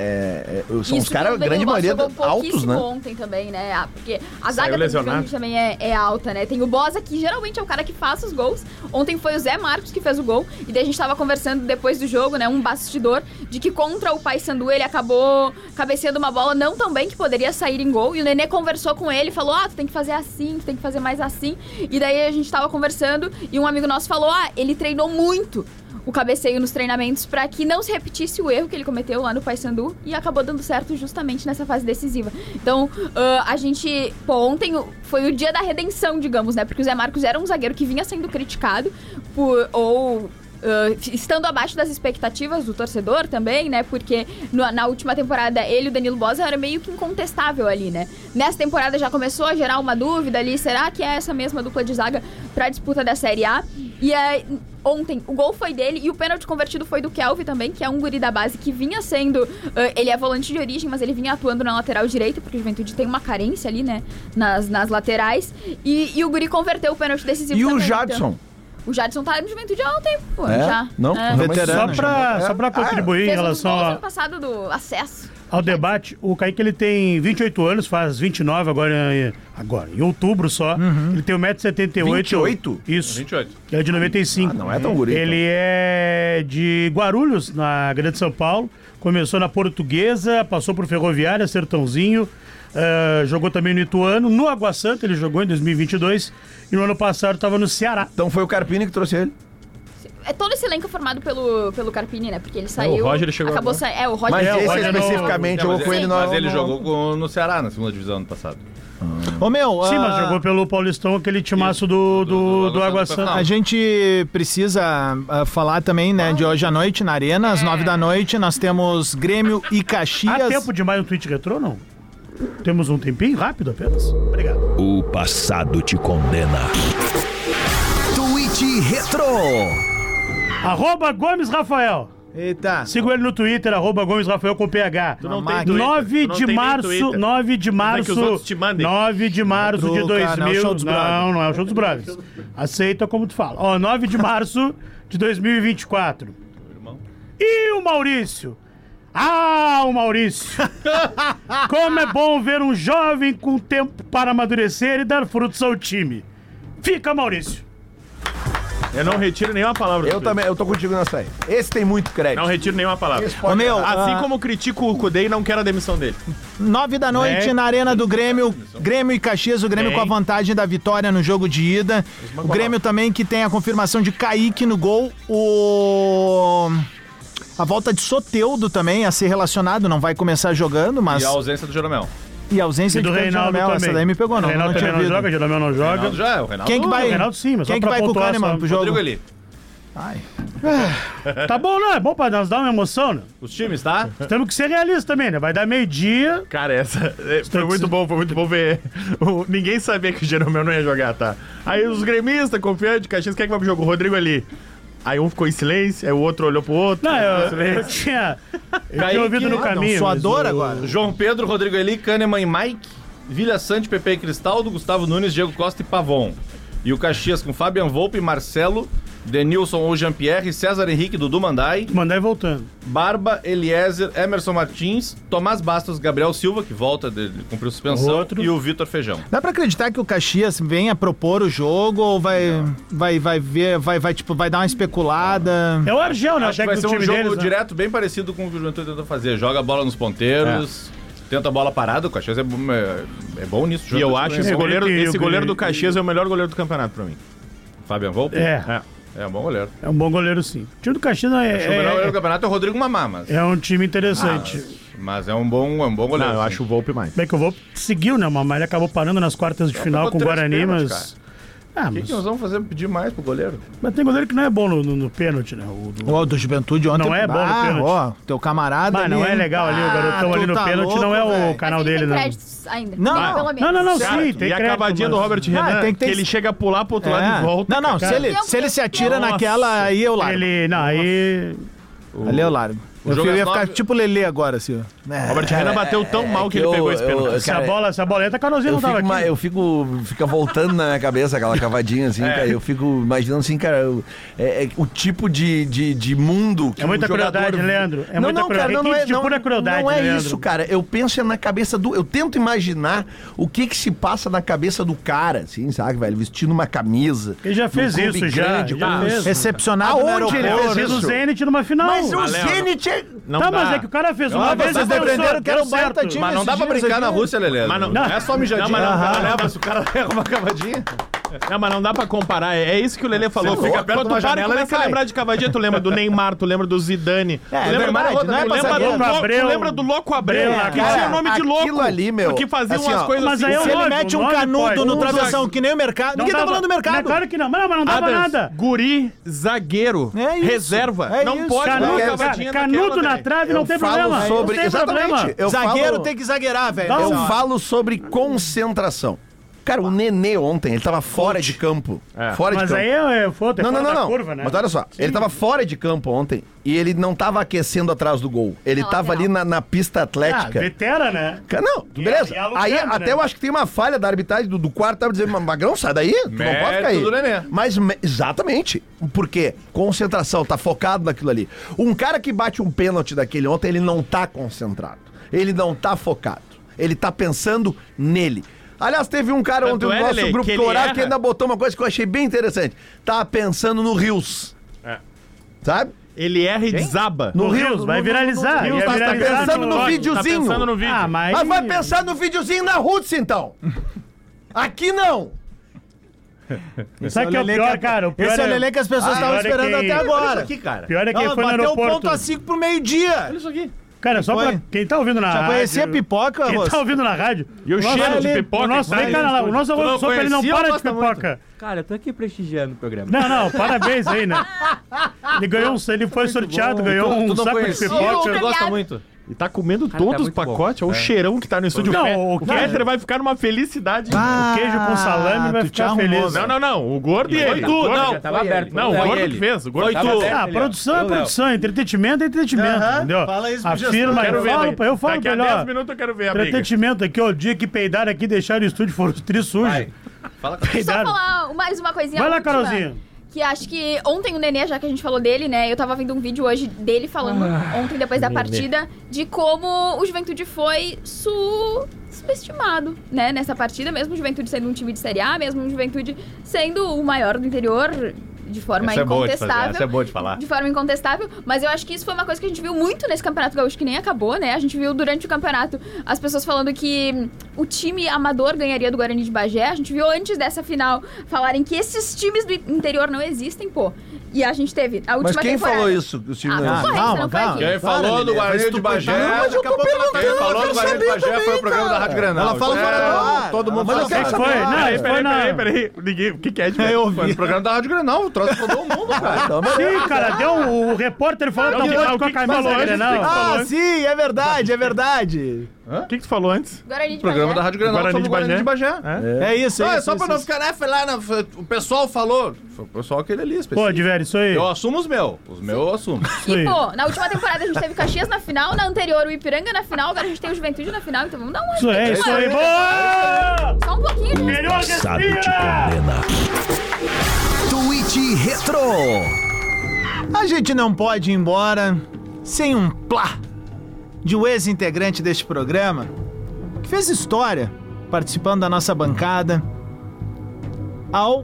é- é- são Isso os caras, que o a Danilo grande Bossa maioria, jogou altos, pouquíssimo né? ontem também, né? Ah, porque a Saiu zaga do lesionado. Juventude também é, é alta, né? Tem o Bosa, que geralmente é o cara que faz os gols. Ontem foi o Zé Marcos que fez o gol. E daí a gente tava conversando depois do jogo, né? Um bastidor de que contra o Paysandu ele acabou cabeceando uma bola não tão bem que poderia sair em gol. E o Nenê conversou com ele, falou, ah, tu tem que fazer assim, tu tem que fazer mais assim. E daí a gente tava conversando e um amigo nosso falou, ah, ele treinou muito o cabeceio nos treinamentos pra que não se repetisse o erro que ele cometeu lá no Paysandu e acabou dando certo justamente nessa fase decisiva. Então, ah, a gente... Pô, ontem foi o dia da redenção, digamos, né? Porque o Zé Marcos era um zagueiro que vinha sendo criticado por... ou... Uh, estando abaixo das expectativas do torcedor também, né? Porque no, na última temporada ele e o Danilo Bosa era meio que incontestável ali, né? Nessa temporada já começou a gerar uma dúvida ali, será que é essa mesma dupla de zaga pra disputa da Série A? E aí, ontem o gol foi dele e o pênalti convertido foi do Kelvin também, que é um guri da base que vinha sendo... Uh, ele é volante de origem, mas ele vinha atuando na lateral direita, porque o Juventude tem uma carência ali, né? Nas, nas laterais. E, e o guri converteu o pênalti decisivo E o também, Jadson? então. O Jadson tá no Juventude há um tempo, pô, É? já. Não? É. Só Veterano. pra, É. só pra contribuir em Fez uns relação gols a- ano passado do acesso. ao debate, o Kaique ele tem vinte e oito anos, faz vinte e nove agora, em- agora em outubro só. Ele tem um metro e setenta e oito. vinte e oito? Isso. vinte e oito. Ele é de noventa e cinco. Ah, não é tão guri, então. Ele é de Guarulhos, na Grande São Paulo. Começou na Portuguesa, passou por Ferroviária, Sertãozinho. ah, jogou também no Ituano. No Água Santa ele jogou em dois mil e vinte e dois. E no ano passado estava no Ceará. Então foi o Carpini que trouxe ele. É todo esse elenco formado pelo, pelo Carpini, né? Porque ele saiu. o Roger chegou Acabou agora. sa... É, o Roger. Mas É, o esse Roger não- especificamente É, jogou mas com ele, ele no... mas ele no- jogou com- no Ceará, na segunda divisão ano passado. Ô, meu... Sim, ah, mas jogou pelo Paulistão, aquele timaço do, do, do Água Santa. A gente precisa ah, falar também, né, de hoje à noite, na Arena, às nove da noite, nós temos Grêmio e Caxias. Há tempo de mais um tweet retrô, não? Temos um tempinho? Rápido apenas. Obrigado. O passado te condena. Tweet Retro. Arroba Gomes Rafael. Eita. Siga ele no Twitter, arroba Gomes Rafael com P H. Tu não Uma tem Twitter, nove tu não de tem nem março, Twitter. nove de Mas é que os março, outros te mandem. nove de março de Truca, dois não é o mil. show dos brothers. Não, não é o show dos brothers. Aceita como tu fala. Ó, nove de março de dois mil e vinte e quatro. E o Maurício? Ah, o Maurício! Como é bom ver um jovem com tempo para amadurecer e dar frutos ao time. Fica, Maurício. Eu não retiro nenhuma palavra. do Eu Twitter. também, eu tô contigo nessa aí. Esse tem muito crédito. Não retiro nenhuma palavra. Esse pode- Ô, meu, Assim ah, como critico o Cudê e não quero a demissão dele. Nove da noite É. na Arena do Grêmio, Grêmio e Caxias, o Grêmio Bem. com a vantagem da vitória no jogo de ida. O Grêmio também que tem a confirmação de Kaique no gol. O... A volta de Soteldo também a ser relacionado, não vai começar jogando, mas... E a ausência do Jeromel. E a ausência E do de Pedro Reinaldo Jeromel, também. essa daí me pegou, não. Reinaldo não tinha também não ouvido. joga, Jeromel não joga. Reinaldo já é, o Reinaldo. Quem que Uh, vai, Reinaldo sim, mas só quem que pra vai com o pontuar Kahneman só. pro jogo? Rodrigo ali. Ai. Tá bom, não? É bom pra nós dar uma emoção, né? Os times, tá? Temos que ser realistas também, né? Vai dar meio-dia. Cara, essa é, foi muito bom, foi muito bom ver. O- ninguém sabia que o Jeromel não ia jogar, tá? Aí os gremistas, confiantes, Caxias, quem é que vai pro jogo? O Rodrigo ali. Aí um ficou em silêncio, aí o outro olhou pro outro. Não, eu, ficou em eu silêncio. tinha. Eu Kaique, tinha ouvido no ah, caminho. não, suador mas o- agora. João Pedro, Rodrigo Eli, Kahneman e Mike, Vilha Sante, Pepe e Cristaldo, Gustavo Nunes, Diego Costa e Pavon. E o Caxias com Fabian Volpe, Marcelo, Denilson ou Jean-Pierre, César Henrique, Dudu Mandai, Mandar e voltando. Barba, Eliezer, Emerson Martins, Tomás Bastos, Gabriel Silva, que volta de, de cumprir suspensão, Outro. e o Vitor Feijão. Dá pra acreditar que o Caxias venha propor o jogo ou vai, vai, vai ver, vai, vai, tipo, vai dar uma especulada? É o Argel, né? O Acho que vai técnico ser do um time jogo deles, né? direto bem parecido com o que o Juventude tenta fazer. Joga a bola nos ponteiros, tenta a bola parada. O Caxias é, bom- é, é bom nisso. E eu Juventude acho também. esse Eu goleiro, grito e esse eu goleiro do grito. Caxias é o melhor goleiro do campeonato pra mim. Fabian Volpe? É, É, é um bom goleiro. é um bom goleiro sim. O time do Caxias não é, Acho que o melhor goleiro do é, campeonato é o Rodrigo Mamá, mas, é um time interessante. mas é um bom, é um bom goleiro. Não, eu sim. acho o Volpe mais. Bem que eu vou seguiu, né? Mas ele acabou parando nas quartas de final pegou com o três Guarani, pênaltis, mas. Ah, O que, mas, que nós vamos fazer pra pedir mais pro goleiro? mas tem goleiro que não é bom no, no, no pênalti, né? O do- Ó, do Juventude ontem. Não é bom no ah, pênalti. ó, teu camarada. Mas não ali, é hein? legal ali, o garotão Ah, ali tu no tá pênalti louco, não é o velho. canal Mas ele dele, tem não. créditos ainda. Não, Ah, pelo Não, menos. não, não, Cara, sim, tem e a crédito, cavadinha do mas- Robert Renan, Ah, tem que que, ter- ele chega a pular pro outro É. lado e volta. Não, não, se cara. ele, se ele se atira Nossa. naquela, aí eu largo. Ele. Não, aí. Ali eu largo. Eu jogo ia às ficar nove- tipo Lelê agora, assim. ó. É. Robert Renan bateu tão mal que, ele eu- pegou esse eu- pênalti. Se a Cara, bola, se a bola entra, a Canozinha Eu não tava fico, aqui. ma- eu fico, fica voltando na minha cabeça aquela cavadinha assim, cara. Eu fico imaginando assim, cara, eu- é, é o tipo de, de, de mundo que É muita o jogador... crueldade, Leandro. É não, muita não, cara, não, não é, crueldade. não, Pura crueldade, não é Leandro. isso, cara. Eu penso é na cabeça do... Eu tento imaginar o que que se passa na cabeça do cara, assim, sabe, velho? Vestindo uma camisa. Ele já fez num clube isso, já. grande, já com- fez. Recepcionado no Aonde ele aeroporto. fez Fez o isso? Zenit numa final. Mas o Ah, Leandro. Zenit é... Não tá, dá. mas é que o cara fez Não, uma mas vez vocês e deu defenderam certo, que era deu um baita certo. time. Mas não dá esses pra dias brincar aqui. na Rússia, Lelê. Mas não- não é só mijadinha. Não, mas não- Ah, não- leva, se o cara erra uma cavadinha. Não, mas não dá pra comparar. É é isso que o Lelê falou. Você fica Fica, perto quando de uma tu para e janela, ele começa a cai. lembrar de cavadinha, tu lembra do Neymar, tu lembra do Zidane. É, tu é lembra, verdade, tu não é lembra passar do louco, Louco, Abreu. tu lembra do Louco Abreu, Abreu, que cara, tinha o nome de louco. aquilo ali, meu, Porque fazia assim, umas ó, coisas mas assim. aí é Se ele Óbvio, mete um nove canudo pode. no Um travessão que nem o mercado, Não ninguém tá dava- falando do mercado. Não, claro que não, mas não, mas não dava Adams, nada. Guri, zagueiro, É isso, reserva. é não isso. pode Canudo, dar uma cara, cavadinha canudo daquela, na velho. trave não Eu tem falo problema. sobre- Não tem exatamente. problema. Eu Zagueiro falo- tem que zagueirar, velho. Dá Eu uma- falo sobre concentração. Cara, o Nenê ontem, ele tava fora de campo. É. Fora Mas de campo. aí é, é foda, é Não, não, fora não, da não. curva, né? Mas olha só, Sim. ele tava fora de campo ontem e ele não tava aquecendo atrás do gol. Ele Na tava lateral. ali na, na pista Ah, atlética. vetera, né? Ca- Não, E- beleza. e alugando, Aí né? até eu acho que tem uma falha da arbitragem do, do quarto, tava dizendo, Magrão, sai daí, tu não Mérito pode ficar aí. do Nenê. Mas, me- exatamente. Por quê? Concentração, tá focado naquilo ali. Um cara que bate um pênalti daquele ontem, ele não tá concentrado. Ele não tá focado. Ele tá pensando nele. Aliás, teve um cara Tanto ontem no é, nosso Lelê, grupo que ele colorado erra. que ainda botou uma coisa que eu achei bem interessante. Tava pensando no Rios. É. Sabe? Ele erra e desaba. No Rios, vai viralizar. Rios, ia tá viralizar pensando no videozinho. Tá pensando no vídeo. Ah, mas... Mas vai pensar no videozinho na Roots, então. Aqui não. Sabe o que é o Lelê pior, que- cara? O pior Esse é o Lelê que as pessoas Ah, estavam pior é esperando quem- até agora. aqui, cara. Pior é quem Não, foi no bateu aeroporto. ponto a cinco pro meio-dia. Olha isso aqui. Cara, só Foi? pra quem tá ouvindo na Já rádio... conhecia pipoca, Quem Rosso? tá ouvindo na rádio... E o nosso- cheiro de ele- pipoca O nosso, que vem, sai cara, no lá, o estúdio. nosso Tu não arroz sopa, ele não conhecia ou para de gosta pipoca. Cara, eu tô aqui prestigiando o programa. Não, não, parabéns aí, né? Ele ganhou um... Ele foi sorteado, ganhou um Tu não saco de conhecia ou pipoca. tu gosta muito? E tá comendo Cara, tá todos os muito bom. pacotes. Olha o cheirão que tá no estúdio. Não, Fe- o o queijo- Fetter vai ficar numa felicidade. O queijo com salame vai tu te ficar arrumou, feliz. Não, não, não. O gordo e Foi ele. tu, O gordo não. já Tava foi aberto, ele. Não, foi o gordo ele. que fez. O gordo Foi tava tu. aberto. Ah, ali, ó. produção é Eu, Léo. produção, entretenimento é entretenimento, Aham, entendeu? fala isso pro Afirma, Eu eu quero ver falo, daqui. pra- eu falo Daqui pra a ele, dez ó. minutos eu quero ver a briga. Entretenimento aqui, ó, o dia que peidaram aqui, deixaram o estúdio, foram os tri sujos. Fala com Só Peidaram. falar mais uma coisinha. Vai lá, última, Carolzinha. Que acho que ontem o Nenê, já que a gente falou dele, né? Eu tava vendo um vídeo hoje dele falando, ontem depois da Nenê. partida, de como o Juventude foi su- subestimado, né? Nessa partida, mesmo o Juventude sendo um time de Série A, mesmo o Juventude sendo o maior do interior, de forma Essa é boa de fazer, incontestável. essa é boa de falar. De forma incontestável, mas eu acho que isso foi uma coisa que a gente viu muito nesse Campeonato Gaúcho, que nem acabou, né? A gente viu durante o campeonato as pessoas falando que hum, o time amador ganharia do Guarani de Bagé. A gente viu antes dessa final falarem que esses times do interior não existem, pô. E a gente teve a última Mas quem temporada. falou isso? O time Ah, não- concorrência, calma, não foi calma. aqui. Quem falou do Guarani de Bagé... Mas eu tô perguntando, Quem eu falou quero do Guarani de saber Bagé foi também, o programa da cara. Rádio Granal. Ela fala É, fora do ar. Todo mundo Mas eu sabe. quero que saber. foi? Não, Peraí, ele foi peraí, na... peraí, peraí. Ninguém- O que que é de Eu ouvi. Foi no programa da Rádio Granal, o troço todo mundo, cara. Então, beleza. Sim, cara, deu um, o repórter falou que Não, não que- pode o com a que que camisa falou da antes? Grenal. Ah, sim, é verdade, é verdade. O que que tu falou antes? Guarani de Programa da Bagé. Rádio Granal Guarani sobre de o Guarani de Bagé. É? É isso, Não, é é isso. só isso, pra não isso. ficar, né? Foi lá, na- foi- o pessoal falou. Foi o pessoal aquele ali, Pô, específico. Diverio, isso aí. Eu assumo os meus. Os meus eu assumo. Isso aí. E, pô, na última temporada a gente teve Caxias na final, na anterior o Ipiranga na final, agora a gente tem o Juventude na final, então vamos dar uma... Isso é, isso aí. Boa! Só um pouquinho, gente. Melhor Passado te respira! condena. Tweet Retro. A gente não pode ir embora sem um plá de um ex-integrante deste programa que fez história participando da nossa bancada ao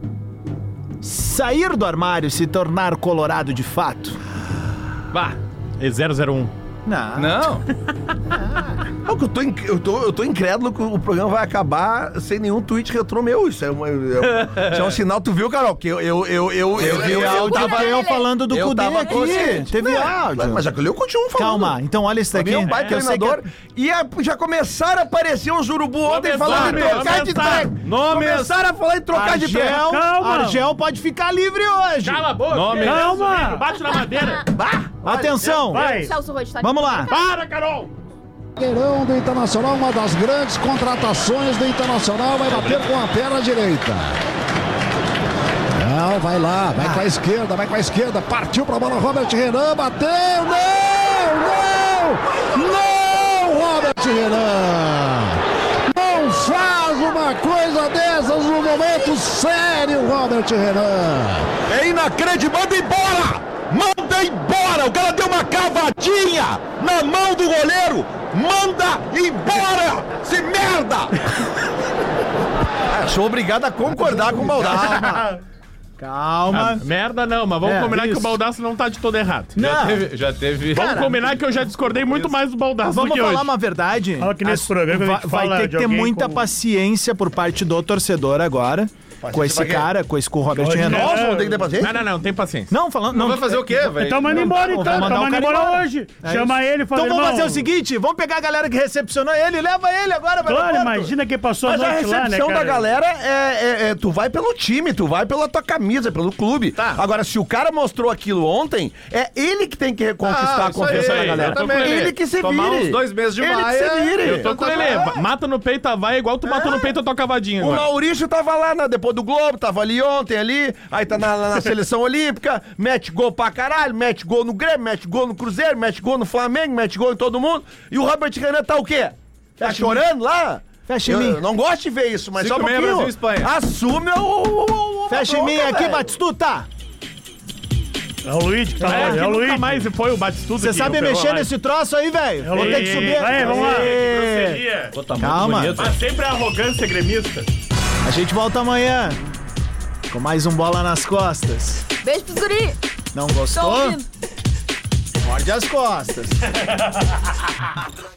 sair do armário e se tornar colorado de fato. Bah. É zero zero um. Não. Não. É o que eu tô, inc- eu, tô, eu tô incrédulo que o programa vai acabar sem nenhum tweet retrô meu. Isso é, uma, é um, isso é um sinal. Tu viu, Carol? Que eu, eu, eu, eu, eu, Teve eu, eu áudio tava... eu falando do eu Cudê tava aqui. consciente. Teve Não, áudio. Mas aquilo eu continuo falando. Calma, então olha isso Pra daqui. mim é um baita Eu sei que treinador. E a- já começaram a aparecer uns urubu ontem falando em nome, trocar de começaram. treco. Nomes. Começaram a falar em trocar de treco. Argel, Calma. Argel pode ficar livre hoje. Cala a boca. Nome. Calma. Bate na madeira. Atenção. Vai. Celso Roth tá Vamos lá. Para, Carol. Zagueirão do Internacional, uma das grandes contratações do Internacional, vai bater com a perna direita. Não, vai lá, vai com a esquerda, vai com a esquerda, partiu pra bola, Robert Renan, bateu, não, não, não, Robert Renan. Não faz uma coisa dessas no momento sério, Robert Renan. É inacreditável, manda embora! Manda embora! O cara deu uma cavadinha na mão do goleiro! Manda embora! Se merda! Ah, sou obrigado a concordar com o Baldassi. Calma. Ah, merda não, mas vamos É, combinar isso. que o Baldaço não tá de todo errado. Já Não. teve. Já teve. Vamos Cara, combinar que eu já discordei muito mais do Baldaço do Vamos que falar hoje. uma verdade. Fala que nesse programa a vai, gente vai fala ter de que ter alguém muita com- paciência por parte do torcedor agora. com esse cara, com esse com o Robert Renan. Nós vamos ter que ter paciência? Não, não, não, tem paciência. Não, falando. Não, Vai fazer o quê? Vai... Então manda embora, Não, então. vai mandar Tá o mandando cara embora embora. hoje. É Chama ele e fala, Então vamos irmão, fazer o seguinte, vamos pegar a galera que recepcionou ele, leva ele agora para Claro, imagina quem passou a Mas a noite lá, né, recepção cara? da galera é, é- é- tu vai pelo time, tu vai pela tua camisa, pelo clube. Tá. Agora, se o cara mostrou aquilo ontem, é ele que tem que reconquistar Ah, a isso confiança aí, da galera. exatamente. Ele que se Tomar vire. uns dois meses de ele maia, que se vire. Eu tô com ele. É. Mata no peito a vai igual tu matou no peito a tua cavadinha O agora. Maurício tava lá na, depois do Globo, tava ali ontem, ali, aí tá na, na seleção olímpica, mete gol pra caralho, mete gol no Grêmio, mete gol no Cruzeiro, mete gol no Flamengo, mete gol em todo mundo. E o Robert Renan tá o quê? Tá chorando lá? Fecha em eu, mim. eu não gosto de ver isso, mas Cinco só um meia, pouquinho. Brasil e Espanha. Assume o... o, o Fecha em mim bronca, aqui, velho. Batistuta. É o Luigi que tá É, lá, que é o nunca Luigi. mais foi o Batistuta. Você que sabe operou mexer a live. nesse troço aí, velho? Vou ter que subir. Vai, vamos lá. Grosseria. Pô, tá muito Calma. bonito. Mas sempre a arrogância gremista. A gente volta amanhã com mais um Bola nas Costas. Beijo pro Zuri. Não Tô gostou? ouvindo. Morde as costas.